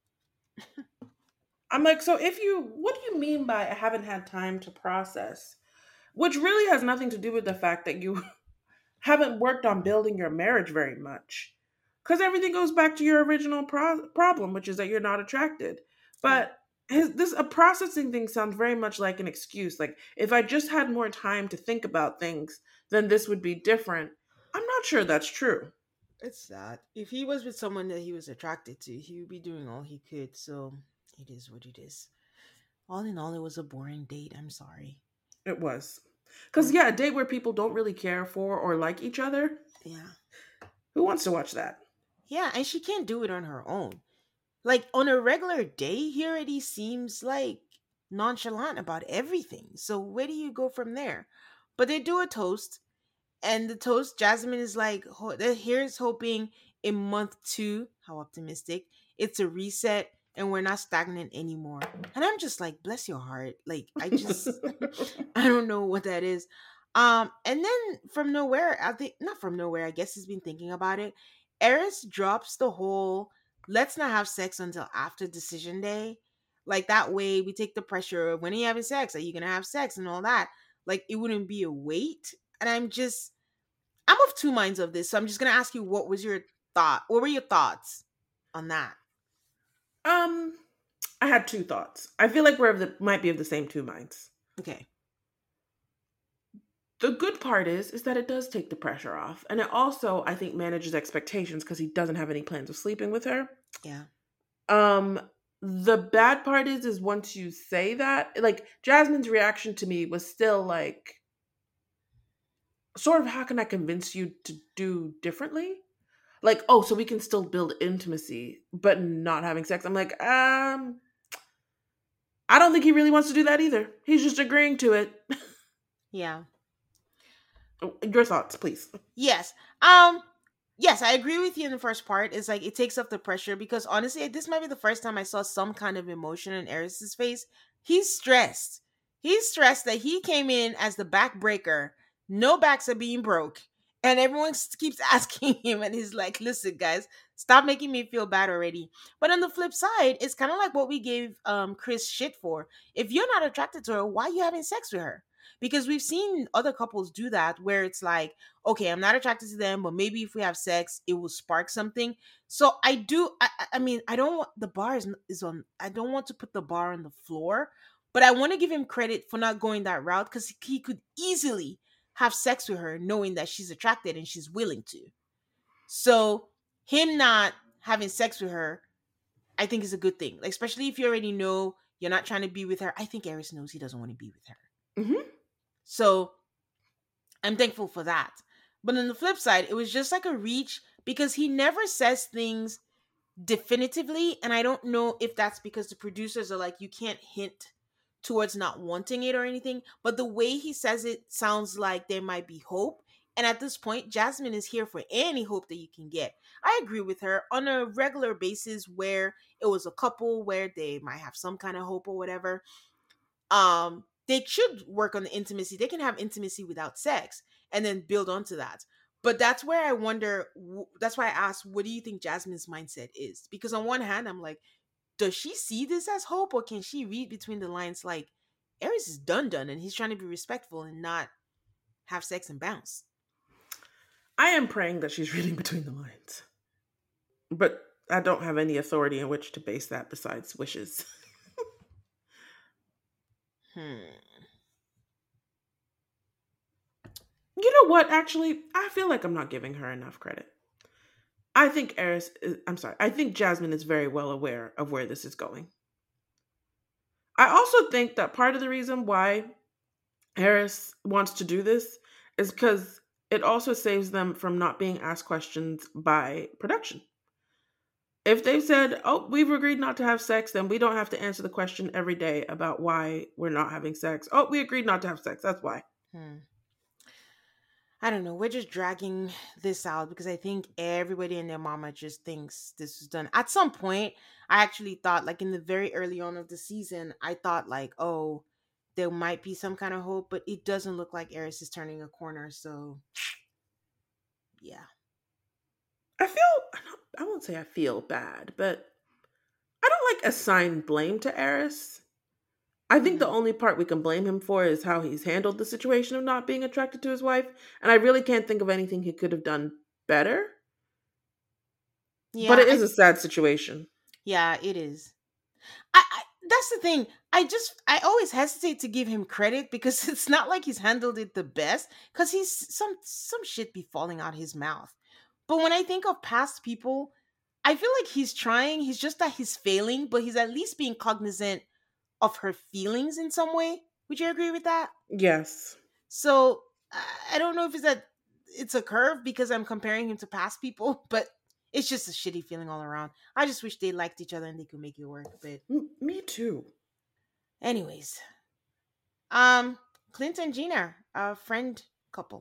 Speaker 2: I'm like, so if you, what do you mean by I haven't had time to process? Which really has nothing to do with the fact that you haven't worked on building your marriage very much. Because everything goes back to your original pro- problem, which is that you're not attracted.
Speaker 1: yeah,
Speaker 2: But his, this a processing thing sounds very much like an excuse. Like if I just had more time to think about things, then this would be different. I'm not sure that's true.
Speaker 1: it's sad. If he was with someone that he was attracted to, he would be doing all he could. So it is what it is. All in all, it was a boring date. I'm sorry.
Speaker 2: It was. Because,
Speaker 1: But
Speaker 2: yeah, a date where people don't really care for or like each other,
Speaker 1: yeah.
Speaker 2: who wants to watch that?
Speaker 1: Yeah, and she can't do it on her own. Like on a regular day, he already seems like nonchalant about everything. So where do you go from there? But they do a toast, and the toast, Jasmine is like, ho- the- here's hoping in month two, how optimistic, it's a reset and we're not stagnant anymore. And I'm just like, bless your heart. Like, I just, I don't know what that is. Um, and then from nowhere, I think, not from nowhere, I guess he's been thinking about it. Eris drops the whole, let's not have sex until after decision day. Like, that way we take the pressure of when are you having sex? Are you going to have sex and all that? Like, it wouldn't be a wait. And I'm just, I'm of two minds of this, so I'm just gonna ask you, what was your thought? What were your thoughts on that?
Speaker 2: um, I had two thoughts. I feel like we're of the, might be of the same two minds.
Speaker 1: Okay.
Speaker 2: The good part is is that it does take the pressure off, and it also I think manages expectations because he doesn't have any plans of sleeping with her.
Speaker 1: Yeah.
Speaker 2: Um, the bad part is is once you say that, like Jasmine's reaction to me was still like sort of how can I convince you to do differently? Like, oh, so we can still build intimacy but not having sex. I'm like, um, I don't think he really wants to do that either. He's just agreeing to it.
Speaker 1: Yeah.
Speaker 2: Your thoughts, please.
Speaker 1: Yes. Um. Yes, I agree with you in the first part. It's like it takes off the pressure because honestly, this might be the first time I saw some kind of emotion in Eris's face. He's stressed. He's stressed that he came in as the backbreaker. No backs are being broke. And everyone s- keeps asking him, and he's like, listen, guys, stop making me feel bad already. But on the flip side, it's kind of like what we gave um Chris shit for. If you're not attracted to her, why are you having sex with her? because we've seen other couples do that where it's like, okay, I'm not attracted to them, but maybe if we have sex, it will spark something. So I do. I, I I mean, I don't want the bar is is on. I don't want to put the bar on the floor, but I want to give him credit for not going that route because he could easily have sex with her knowing that she's attracted and she's willing to. So him not having sex with her, I think is a good thing. Like, especially if you already know you're not trying to be with her. I think Eris knows he doesn't want to be with her.
Speaker 2: Mm-hmm.
Speaker 1: So I'm thankful for that. But on the flip side, it was just like a reach because he never says things definitively. And I don't know if that's because the producers are like, you can't hint towards not wanting it or anything. But the way he says it sounds like there might be hope. And at this point, Jasmine is here for any hope that you can get. I agree with her on a regular basis where it was a couple where they might have some kind of hope or whatever. Um, they should work on the intimacy. They can have intimacy without sex and then build onto that. But that's where I wonder. That's why I asked, what do you think Jasmine's mindset is? Because on one hand, I'm like, does she see this as hope, or can she read between the lines like Aries is done done and he's trying to be respectful and not have sex and bounce?
Speaker 2: I am praying that she's reading between the lines, but I don't have any authority in which to base that besides wishes.
Speaker 1: hmm.
Speaker 2: You know what? Actually, I feel like I'm not giving her enough credit. I think Eris is, I'm sorry, I think Jasmine is very well aware of where this is going. I also think that part of the reason why Eris wants to do this is because it also saves them from not being asked questions by production. If they've said, oh, we've agreed not to have sex, then we don't have to answer the question every day about why we're not having sex. Oh, we agreed not to have sex. That's why.
Speaker 1: Hmm. I don't know. We're just dragging this out because I think everybody and their mama just thinks this is done. At some point, I actually thought, like in the very early on of the season, I thought like, oh, there might be some kind of hope, but it doesn't look like Eris is turning a corner. So, yeah.
Speaker 2: I feel, I won't say I feel bad, but I don't like assign blame to Eris. I think
Speaker 1: Mhm.
Speaker 2: the only part we can blame him for is how he's handled the situation of not being attracted to his wife. And I really can't think of anything he could have done better. But
Speaker 1: Yeah,
Speaker 2: it is
Speaker 1: I
Speaker 2: a sad situation.
Speaker 1: yeah, it is. I, I that's the thing. I just I always hesitate to give him credit because it's not like he's handled it the best. Because he's some some shit be falling out his mouth. But when I think of past people, I feel like he's trying. He's just that he's failing, but he's at least being cognizant of her feelings in some way. Would you agree with that?
Speaker 2: Yes.
Speaker 1: So I I don't know if it's a it's a curve because I'm comparing him to past people, but it's just a shitty feeling all around. I just wish they liked each other and they could make it work. But
Speaker 2: M- me too.
Speaker 1: anyways, um, Clint and Gina, a friend couple.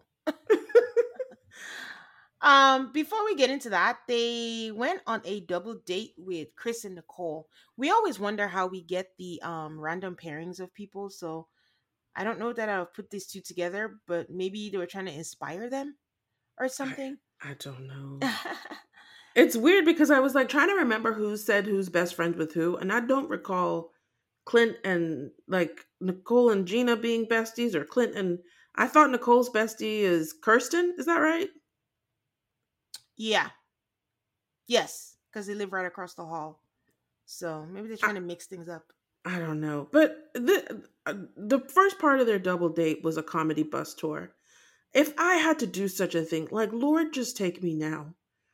Speaker 1: Um, before we get into that, they went on a double date with Chris and Nicole. We always wonder how we get the um random pairings of people, so I don't know that I'll put these two together, but maybe they were trying to inspire them or
Speaker 2: I,
Speaker 1: something.
Speaker 2: I don't know. It's weird because I was like trying to remember who said who's best friends with who, and I don't recall Clint and like Nicole and Gina being besties, or Clint and I thought Nicole's bestie is Kirsten. Is that right?
Speaker 1: Yeah. Yes, because they live right across the hall. So maybe they're
Speaker 2: I,
Speaker 1: trying to mix things up.
Speaker 2: I don't know, but the uh, the first part of their double date was a comedy bus tour. If I had to do such a thing, like Lord, just take me now.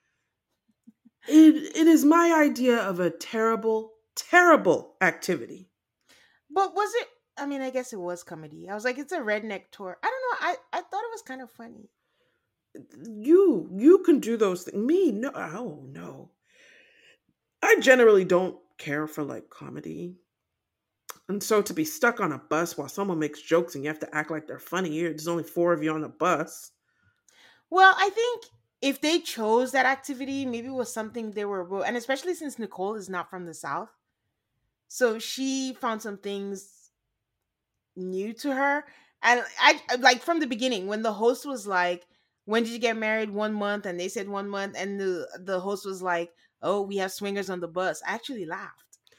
Speaker 2: It it is my idea of a terrible, terrible activity.
Speaker 1: But was it? I mean, I guess it was comedy. I was like, it's a redneck tour. I don't know. I I thought it was kind of funny.
Speaker 2: You you can do those things. Me, no. Oh no. I generally don't care for like comedy. And so to be stuck on a bus while someone makes jokes and you have to act like they're funny, there's only four of you on a bus.
Speaker 1: Well, I think if they chose that activity, maybe it was something they were, bo- and especially since Nicole is not from the South, so she found some things new to her. And I like from the beginning when the host was like, "When did you get married?" One month, and they said one month, and the the host was like, "Oh, we have swingers on the bus." I actually laughed.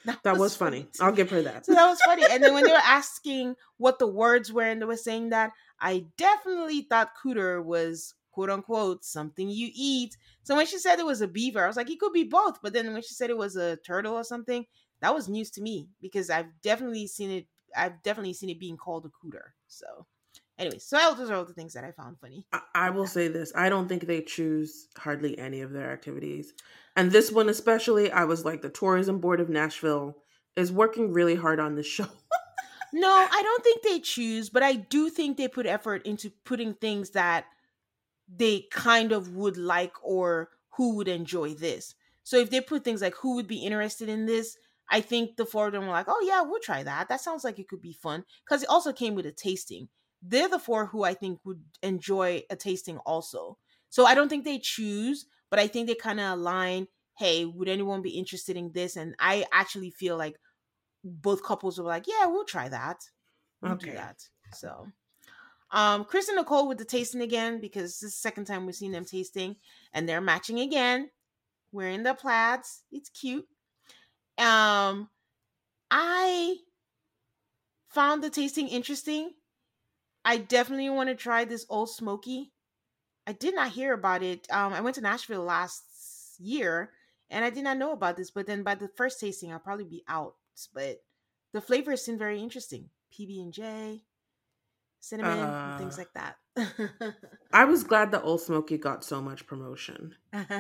Speaker 1: That
Speaker 2: That
Speaker 1: was
Speaker 2: was
Speaker 1: funny
Speaker 2: funny.
Speaker 1: to
Speaker 2: I'll
Speaker 1: me.
Speaker 2: give her that.
Speaker 1: So that was funny. And then when they were asking what the words were and they were saying that, I definitely thought cooter was quote unquote something you eat. So when she said it was a beaver, I was like, it could be both. But then when she said it was a turtle or something, that was news to me because I've definitely seen it. I've definitely seen it being called a cooter. So, anyway, so those are all the things that I found funny.
Speaker 2: I, I will say this. I don't think they choose hardly any of their activities. And this one especially, I was like, the Tourism Board of Nashville is working really hard on this show.
Speaker 1: No, I don't think they choose, but I do think they put effort into putting things that they kind of would like or who would enjoy this. So if they put things like who would be interested in this, I think the four of them were like, oh yeah, we'll try that. That sounds like it could be fun. Because it also came with a tasting. They're the four who I think would enjoy a tasting also. So I don't think they choose, but I think they kind of align. Hey, would anyone be interested in this? And I actually feel like both couples were like, yeah, we'll try that. We'll do
Speaker 2: Okay.
Speaker 1: that. So um, Chris and Nicole with the tasting again because this is the second time we've seen them tasting, and they're matching again, wearing the plaids. It's cute. Um, I found the tasting interesting. I definitely want to try this Old Smoky. I did not hear about it. Um, I went to Nashville last year, and I did not know about this. But then by the first tasting, I'll probably be out. But the flavors seem very interesting. P B and J, cinnamon, and
Speaker 2: Uh,
Speaker 1: things like that.
Speaker 2: I was glad the Old Smoky got so much promotion.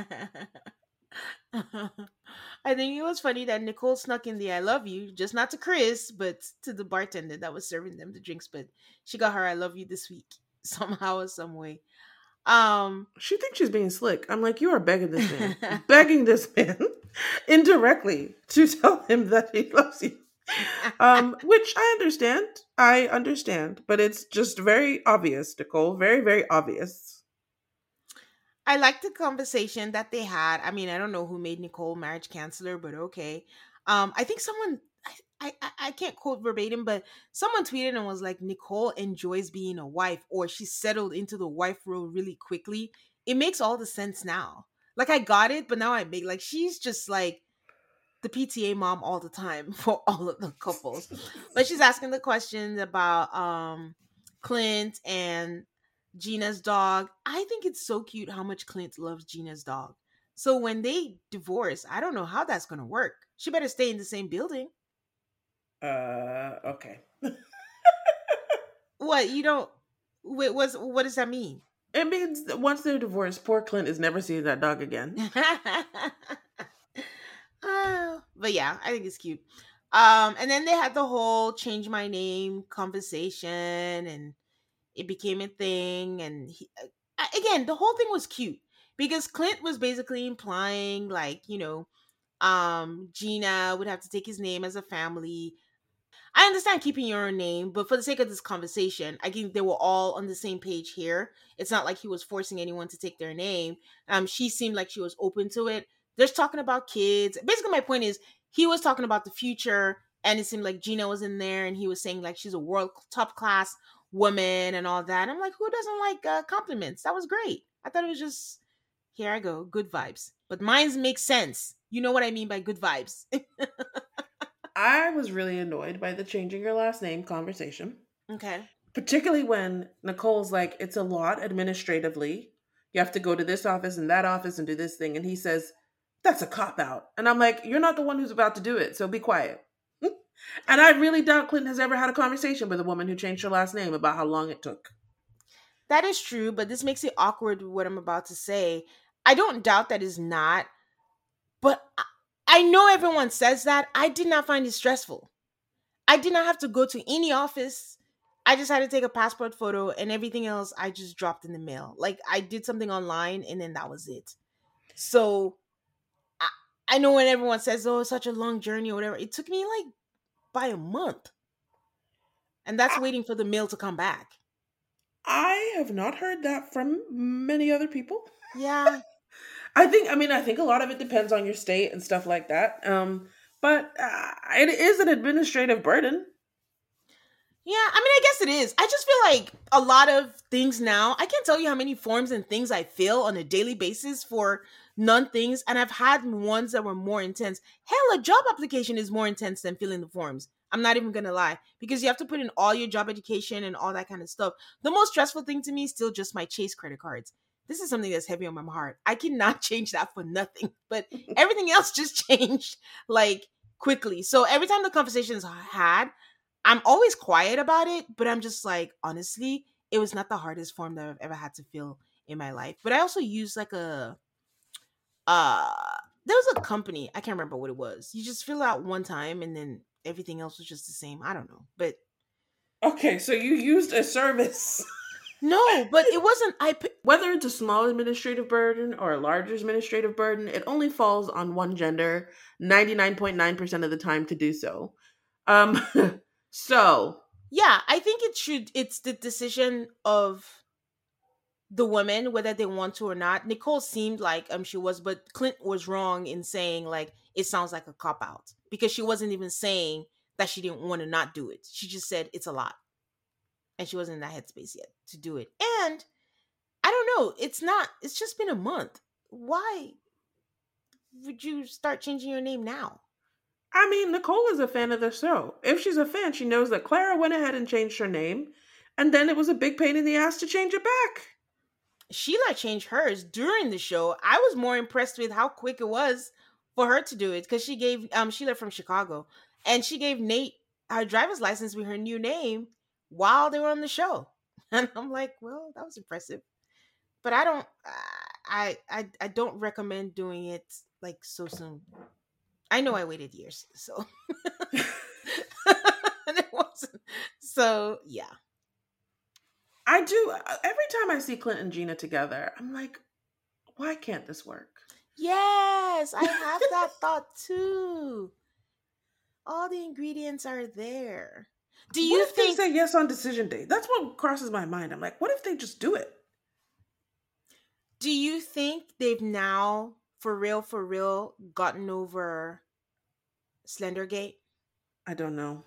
Speaker 1: I think it was funny that Nicole snuck in the I love you, just not to Chris, but to the bartender that was serving them the drinks. But she got her I love you this week, somehow or some way. Um
Speaker 2: She thinks she's being slick. I'm like, you are begging this man, begging this man indirectly to tell him that he loves you. Um, which I understand. I understand, but it's just very obvious, Nicole. Very, very obvious.
Speaker 1: I like the conversation that they had. I mean, I don't know who made Nicole marriage counselor, but okay. Um, I think someone I, I I I can't quote verbatim, but someone tweeted and was like, Nicole enjoys being a wife, or she settled into the wife role really quickly. It makes all the sense now. Like I got it, but now I make like she's just like the P T A mom all the time for all of the couples. But she's asking the questions about um Clint and Gina's dog. I think it's so cute how much Clint loves Gina's dog. So when they divorce, I don't know how that's gonna work. She better stay in the same building.
Speaker 2: Uh, okay.
Speaker 1: What you don't? Wait, what's what does that mean?
Speaker 2: It means that once they're divorced, poor Clint is never seeing that dog again.
Speaker 1: Uh, but yeah, I think it's cute. Um, and then they had the whole change my name conversation, and it became a thing. And he, uh, again, the whole thing was cute because Clint was basically implying, like, you know, um, Gina would have to take his name as a family. I understand keeping your own name, but for the sake of this conversation, I think they were all on the same page here. It's not like he was forcing anyone to take their name. Um, she seemed like she was open to it. There's talking about kids. Basically, my point is he was talking about the future, and it seemed like Gina was in there, and he was saying like she's a world top class woman and all that. I'm like, who doesn't like uh, compliments? That was great. I thought it was just here I go, good vibes. But mine's make sense. You know what I mean by good vibes.
Speaker 2: I was really annoyed by the changing your last name conversation,
Speaker 1: Okay.
Speaker 2: particularly when Nicole's like, it's a lot administratively. You have to go to this office and that office and do this thing. And he says, that's a cop out. And I'm like, you're not the one who's about to do it. So be quiet. And I really doubt Clinton has ever had a conversation with a woman who changed her last name about how long it took.
Speaker 1: That is true, but this makes it awkward what I'm about to say. I don't doubt that is not, but I I know everyone says that. I did not find it stressful. I did not have to go to any office. I just had to take a passport photo and everything else I just dropped in the mail. Like I did something online and then that was it. So I, I know when everyone says, oh, it's such a long journey or whatever, it took me like by a month. And that's
Speaker 2: I,
Speaker 1: waiting for the mail to come back.
Speaker 2: I have not heard that from many other people.
Speaker 1: Yeah.
Speaker 2: I think, I mean, I think a lot of it depends on your state and stuff like that. Um, but uh, it is an administrative burden.
Speaker 1: Yeah, I mean, I guess it is. I just feel like a lot of things now, I can't tell you how many forms and things I fill on a daily basis for non things, and I've had ones that were more intense. Hell, a job application is more intense than filling the forms. I'm not even gonna lie, because you have to put in all your job education and all that kind of stuff. The most stressful thing to me is still just my Chase credit cards. This is something that's heavy on my heart. I cannot change that for nothing, but everything else just changed like quickly. So every time the conversations I had, I'm always quiet about it, but I'm just like, honestly, it was not the hardest form that I've ever had to fill in my life. But I also use like a uh there was a company, I can't remember what it was. You just fill out one time and then everything else was just the same. I don't know. But
Speaker 2: Okay, so you used a service.
Speaker 1: no, but it wasn't I p-
Speaker 2: Whether it's a small administrative burden or a large administrative burden, it only falls on one gender ninety-nine point nine percent of the time to do so. Um, so,
Speaker 1: yeah, I think it should it's the decision of the women whether they want to or not. Nicole seemed like um she was, but Clint was wrong in saying like it sounds like a cop out, because she wasn't even saying that she didn't want to not do it. She just said it's a lot, and she wasn't in that headspace yet to do it. And I don't know, it's not. It's just been a month. Why would you start changing your name now?
Speaker 2: I mean, Nicole is a fan of the show. If she's a fan, she knows that Clara went ahead and changed her name, and then it was a big pain in the ass to change it back.
Speaker 1: Sheila changed hers during the show. I was more impressed with how quick it was for her to do it, because she gave um Sheila from Chicago, and she gave Nate her driver's license with her new name while they were on the show. And I'm like, well, that was impressive. But I don't I I I don't recommend doing it like so soon. I know I waited years, so and it wasn't. So yeah.
Speaker 2: I do. uh, Every time I see Clint and Gina together, I'm like, why can't this work?
Speaker 1: Yes, I have that thought too. All the ingredients are there. Do
Speaker 2: What
Speaker 1: you
Speaker 2: if they
Speaker 1: think
Speaker 2: say yes on decision day? That's what crosses my mind. I'm like, what if they just do it?
Speaker 1: do you think they've now for real for real gotten over Slendergate?
Speaker 2: I don't know.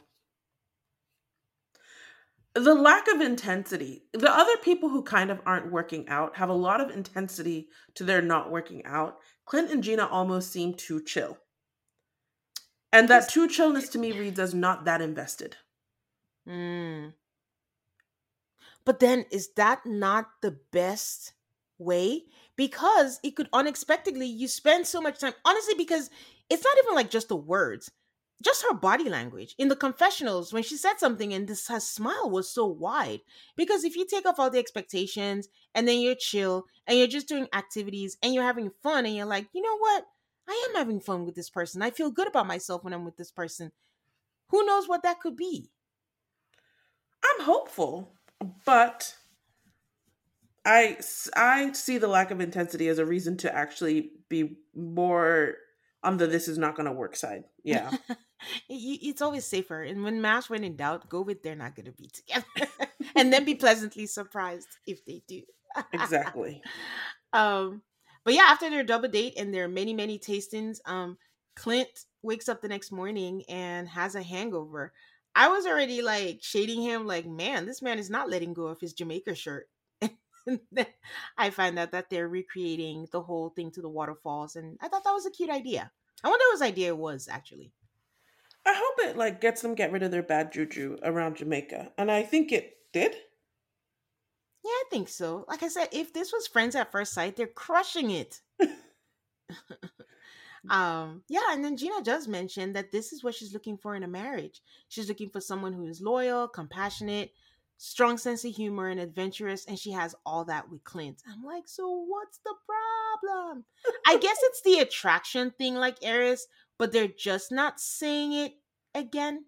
Speaker 2: The lack of intensity. The other people who kind of aren't working out have a lot of intensity to their not working out. Clint and Gina almost seem too chill. And that
Speaker 1: This
Speaker 2: too chillness to me reads as not that invested.
Speaker 1: mm. But then is that not the best way? Because it could unexpectedly you spend so much time, honestly, because it's not even like just the words, just her body language in the confessionals when she said something, and this her smile was so wide. Because if you take off all the expectations and then you're chill and you're just doing activities and you're having fun and you're like, you know what, I am having fun with this person, I feel good about myself when I'm with this person, who knows what that could be.
Speaker 2: I'm hopeful, but I I see the lack of intensity as a reason to actually be more on the this is not going to work side. Yeah,
Speaker 1: Y- it's always safer, and when mash when in doubt, go with they're not going to be together. And then be pleasantly surprised if they do.
Speaker 2: exactly.
Speaker 1: um but yeah, after their double date and their many many tastings, um Clint wakes up the next morning and has a hangover. I was already like shading him like, man, this man is not letting go of his Jamaica shirt. And then I find out that they're recreating the whole thing to the waterfalls, and I thought that was a cute idea. I wonder whose idea it was actually.
Speaker 2: I hope it like gets them get rid of their bad juju around Jamaica, and I think it did.
Speaker 1: Yeah, I think so. Like I said, if this was Friends at First Sight, they're crushing it. Um, yeah, and then Gina does mention that this is what she's looking for in a marriage. She's looking for someone who is loyal, compassionate, strong sense of humor, and adventurous, and she has all that with Clint. I'm like, so what's the problem? I guess it's the attraction thing, like Eris, but they're just not saying it again.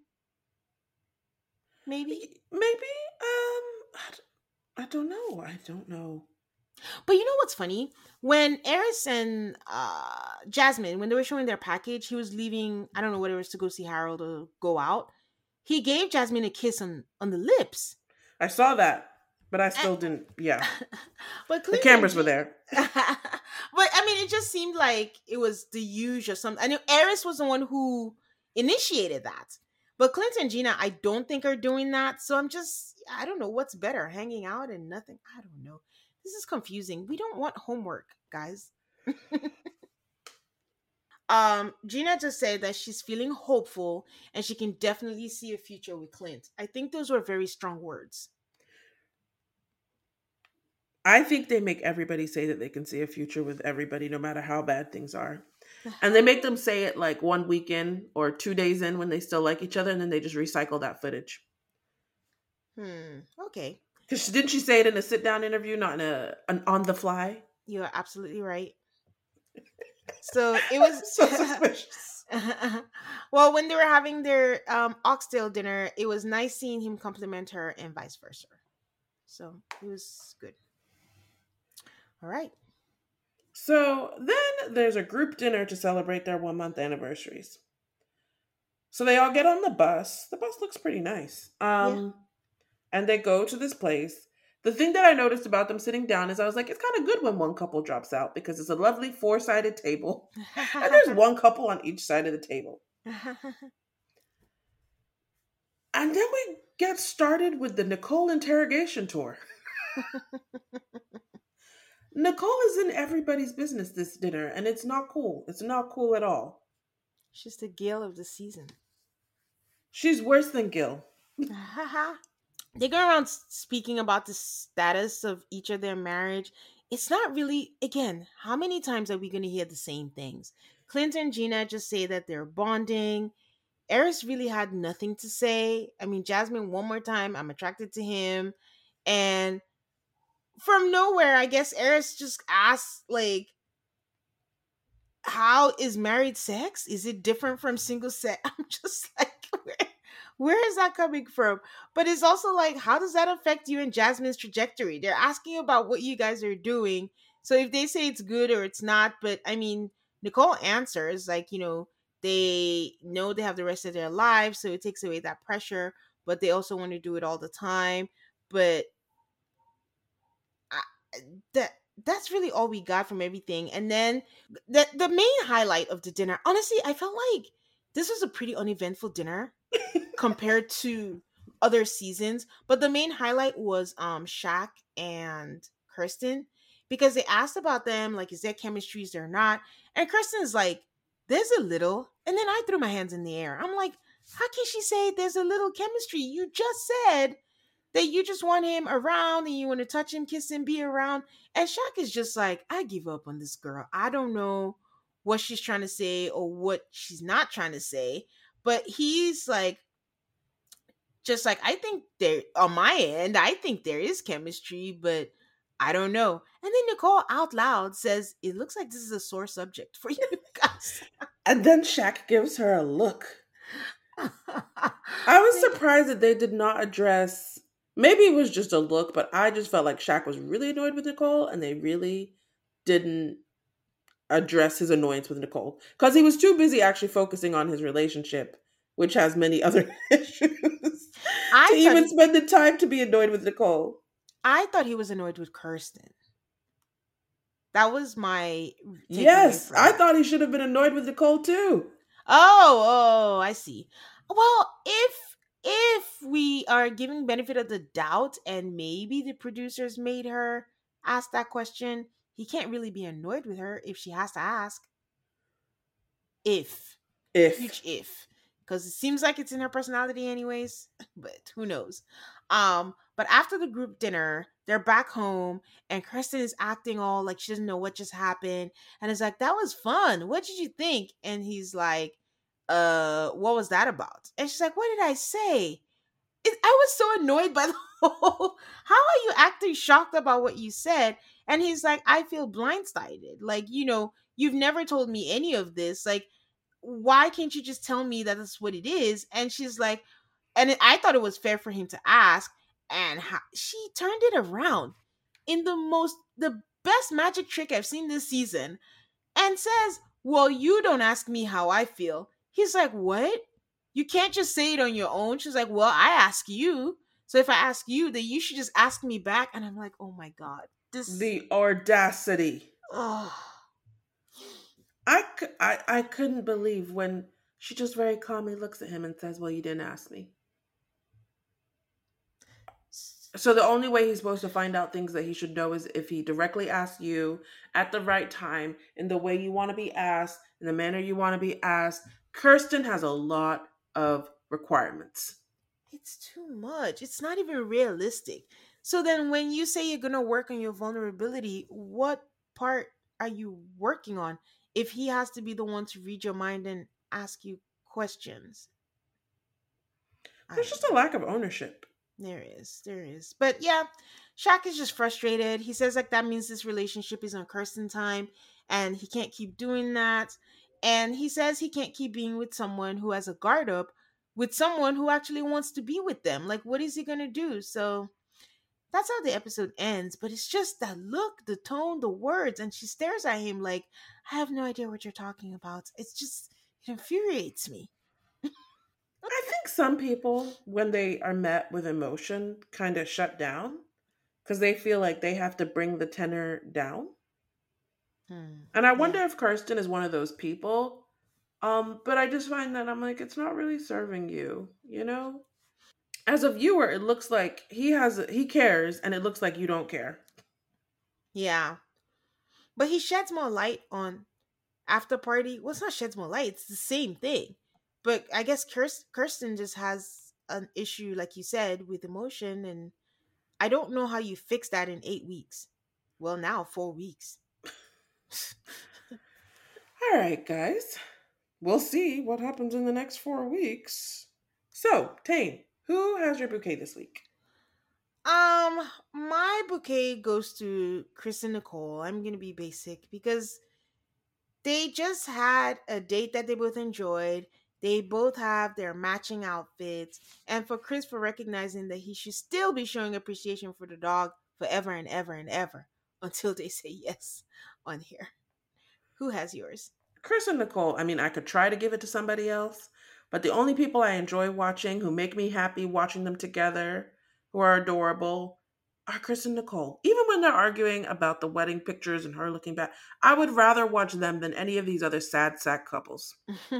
Speaker 1: Maybe.
Speaker 2: Maybe um I d- I don't know. I don't know.
Speaker 1: But you know what's funny? When Eris and uh, Jasmine, when they were showing their package, he was leaving, I don't know whether it was to go see Harold or go out. He gave Jasmine a kiss on, on the lips.
Speaker 2: I saw that, but I
Speaker 1: And,
Speaker 2: still didn't. Yeah,
Speaker 1: but
Speaker 2: the
Speaker 1: Clinton and
Speaker 2: cameras were
Speaker 1: Jean.
Speaker 2: there.
Speaker 1: But I mean, it just seemed like it was the huge or something. I know Eris was the one who initiated that. But Clint and Gina, I don't think are doing that. So I'm just, I don't know what's better, hanging out and nothing. I don't know. This is confusing. We don't want homework, guys. Um, Gina just said that she's feeling hopeful and she can definitely see a future with Clint. I think those were very strong words.
Speaker 2: I think they make everybody say that they can see a future with everybody, no matter how bad things are. And they make them say it like one weekend or two days in when they still like each other, and then they just recycle that footage.
Speaker 1: Hmm. Okay.
Speaker 2: Because didn't she say it in a sit down interview, not in a an on the fly?
Speaker 1: You are absolutely right. So it was
Speaker 2: So suspicious.
Speaker 1: well, when they were having their um oxtail dinner, it was nice seeing him compliment her and vice versa. So it was good. All right.
Speaker 2: So then there's a group dinner to celebrate their one month anniversaries. So they all get on the bus. The bus looks pretty nice.
Speaker 1: Yeah.
Speaker 2: Um, and they go to this place. The thing that I noticed about them sitting down is I was like, it's kind of good when one couple drops out because it's a lovely four sided table. And there's one couple on each side of the table. And then we get started with the Nicole interrogation tour. Nicole is in everybody's business this dinner, and it's not cool. It's not cool at all.
Speaker 1: She's the Gale of the season.
Speaker 2: She's worse than Gil.
Speaker 1: They go around speaking about the status of each of their marriage. It's not really, again, how many times are we going to hear the same things? Clint and Gina just say that they're bonding. Eris really had nothing to say. I mean, Jasmine, one more time, I'm attracted to him. And from nowhere, I guess Eris just asks, like, how is married sex? Is it different from single sex? I'm just like, where, where is that coming from? But it's also like, how does that affect you and Jasmine's trajectory? They're asking about what you guys are doing. So if they say it's good or it's not, but I mean, Nicole answers, like, you know, they know they have the rest of their lives, so it takes away that pressure, but they also want to do it all the time. But I, that that's really all we got from everything. And then the the main highlight of the dinner, honestly, I felt like this was a pretty uneventful dinner compared to other seasons. But the main highlight was um Shaq and Kirsten, because they asked about them, like, is there chemistry, is there not? And Kirsten's like, there's a little. And then I threw my hands in the air. I'm like, how can she say there's a little chemistry? You just said that you just want him around and you want to touch him, kiss him, be around. And Shaq is just like, I give up on this girl. I don't know what she's trying to say or what she's not trying to say. But he's like, just like, I think there, on my end, I think there is chemistry, but I don't know. And then Nicole out loud says, it looks like this is a sore subject for you guys.
Speaker 2: And then Shaq gives her a look. I was surprised that they did not address, maybe it was just a look, but I just felt like Shaq was really annoyed with Nicole and they really didn't address his annoyance with Nicole because he was too busy actually focusing on his relationship, which has many other issues,
Speaker 1: I
Speaker 2: to even
Speaker 1: he,
Speaker 2: spend the time to be annoyed with Nicole.
Speaker 1: I thought he was annoyed with Kirsten. That was my
Speaker 2: yes. I thought he should have been annoyed with Nicole too.
Speaker 1: Oh, oh, I see. Well, if if we are giving benefit of the doubt and maybe the producers made her ask that question, he can't really be annoyed with her if she has to ask. If.
Speaker 2: If.
Speaker 1: Huge if. Because it seems like it's in her personality anyways, but who knows. Um, but after the group dinner, they're back home and Kristen is acting all like she doesn't know what just happened. And it's like, that was fun. What did you think? And he's like, uh, what was that about? And she's like, what did I say? It, I was so annoyed by the whole, how are you acting shocked about what you said? And he's like, I feel blindsided. Like, you know, you've never told me any of this. Like, why can't you just tell me that that's what it is? And she's like, and I thought it was fair for him to ask. And how, she turned it around in the most, the best magic trick I've seen this season, and says, well, you don't ask me how I feel. He's like, what? You can't just say it on your own. She's like, well, I ask you. So if I ask you, then you should just ask me back. And I'm like, oh my God. This...
Speaker 2: The audacity.
Speaker 1: Oh.
Speaker 2: I, I, I couldn't believe when she just very calmly looks at him and says, well, you didn't ask me. So the only way he's supposed to find out things that he should know is if he directly asks you at the right time, in the way you want to be asked, in the manner you want to be asked. Kirsten has a lot of requirements.
Speaker 1: It's too much. It's not even realistic. So then when you say you're going to work on your vulnerability, what part are you working on if he has to be the one to read your mind and ask you questions? I
Speaker 2: There's
Speaker 1: don't
Speaker 2: just a
Speaker 1: know.
Speaker 2: lack of ownership.
Speaker 1: There is, there is. But yeah, Shaq is just frustrated. He says like that means this relationship is on Kirsten time and he can't keep doing that. And he says he can't keep being with someone who has a guard up with someone who actually wants to be with them. Like what is he going to do? So that's how the episode ends, but it's just that look, the tone, the words, and she stares at him like, I have no idea what you're talking about. It's just, it infuriates me.
Speaker 2: I think some people, when they are met with emotion, kind of shut down because they feel like they have to bring the tenor down.
Speaker 1: Hmm.
Speaker 2: And I
Speaker 1: Yeah.
Speaker 2: wonder if Kirsten is one of those people. Um, but I just find that I'm like, it's not really serving you, you know? As a viewer, it looks like he has he cares, and it looks like you don't care.
Speaker 1: Yeah. But he sheds more light on after party. Well, it's not sheds more light, it's the same thing. But I guess Kirst- Kirsten just has an issue, like you said, with emotion. And I don't know how you fix that in eight weeks. Well, now four weeks.
Speaker 2: All right, guys. We'll see what happens in the next four weeks. So, Tane, who has your bouquet this week?
Speaker 1: Um, my bouquet goes to Chris and Nicole. I'm gonna be basic because they just had a date that they both enjoyed. They both have their matching outfits, and for Chris for recognizing that he should still be showing appreciation for the dog forever and ever and ever until they say yes on here. Who has yours?
Speaker 2: Chris and Nicole. I mean, I could try to give it to somebody else, but the only people I enjoy watching, who make me happy watching them together, who are adorable, are Chris and Nicole. Even when they're arguing about the wedding pictures and her looking back, I would rather watch them than any of these other sad sack couples.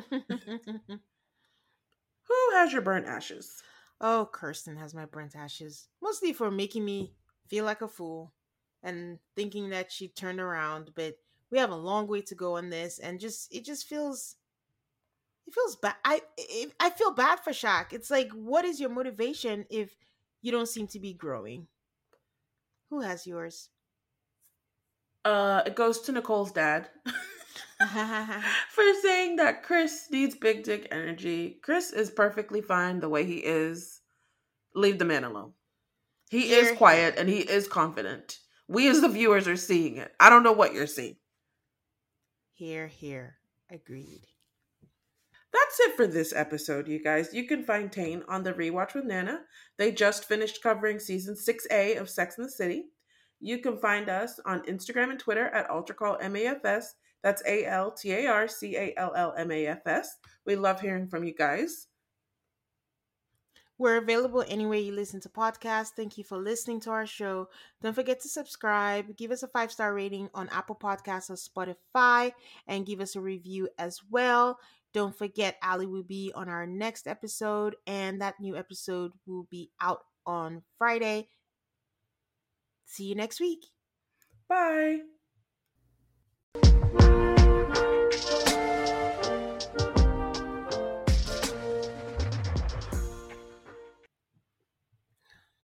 Speaker 2: Who has your burnt ashes?
Speaker 1: Oh, Kirsten has my burnt ashes. Mostly for making me feel like a fool and thinking that she turned around, but we have a long way to go on this and just it just feels it feels bad. I it, I feel bad for Shaq. It's like what is your motivation if you don't seem to be growing? Who has yours?
Speaker 2: Uh, it goes to Nicole's dad. For saying that Chris needs big dick energy. Chris is perfectly fine the way he is. Leave the man alone. He is
Speaker 1: Here,
Speaker 2: quiet
Speaker 1: here.
Speaker 2: and he is confident. We as the viewers are seeing it. I don't know what you're seeing.
Speaker 1: Here, here. Agreed.
Speaker 2: That's it for this episode, you guys. You can find Tane on the Rewatch with Nana. They just finished covering season six A of Sex and the City. You can find us on Instagram and Twitter at AltarCallMAFS. That's A L T A R C A L L M A F S. We love hearing from you guys.
Speaker 1: We're available anywhere you listen to podcasts. Thank you for listening to our show. Don't forget to subscribe, give us a five star rating on Apple Podcasts or Spotify, and give us a review as well. Don't forget, Ali will be on our next episode, and that new episode will be out on Friday. See you next week.
Speaker 2: Bye.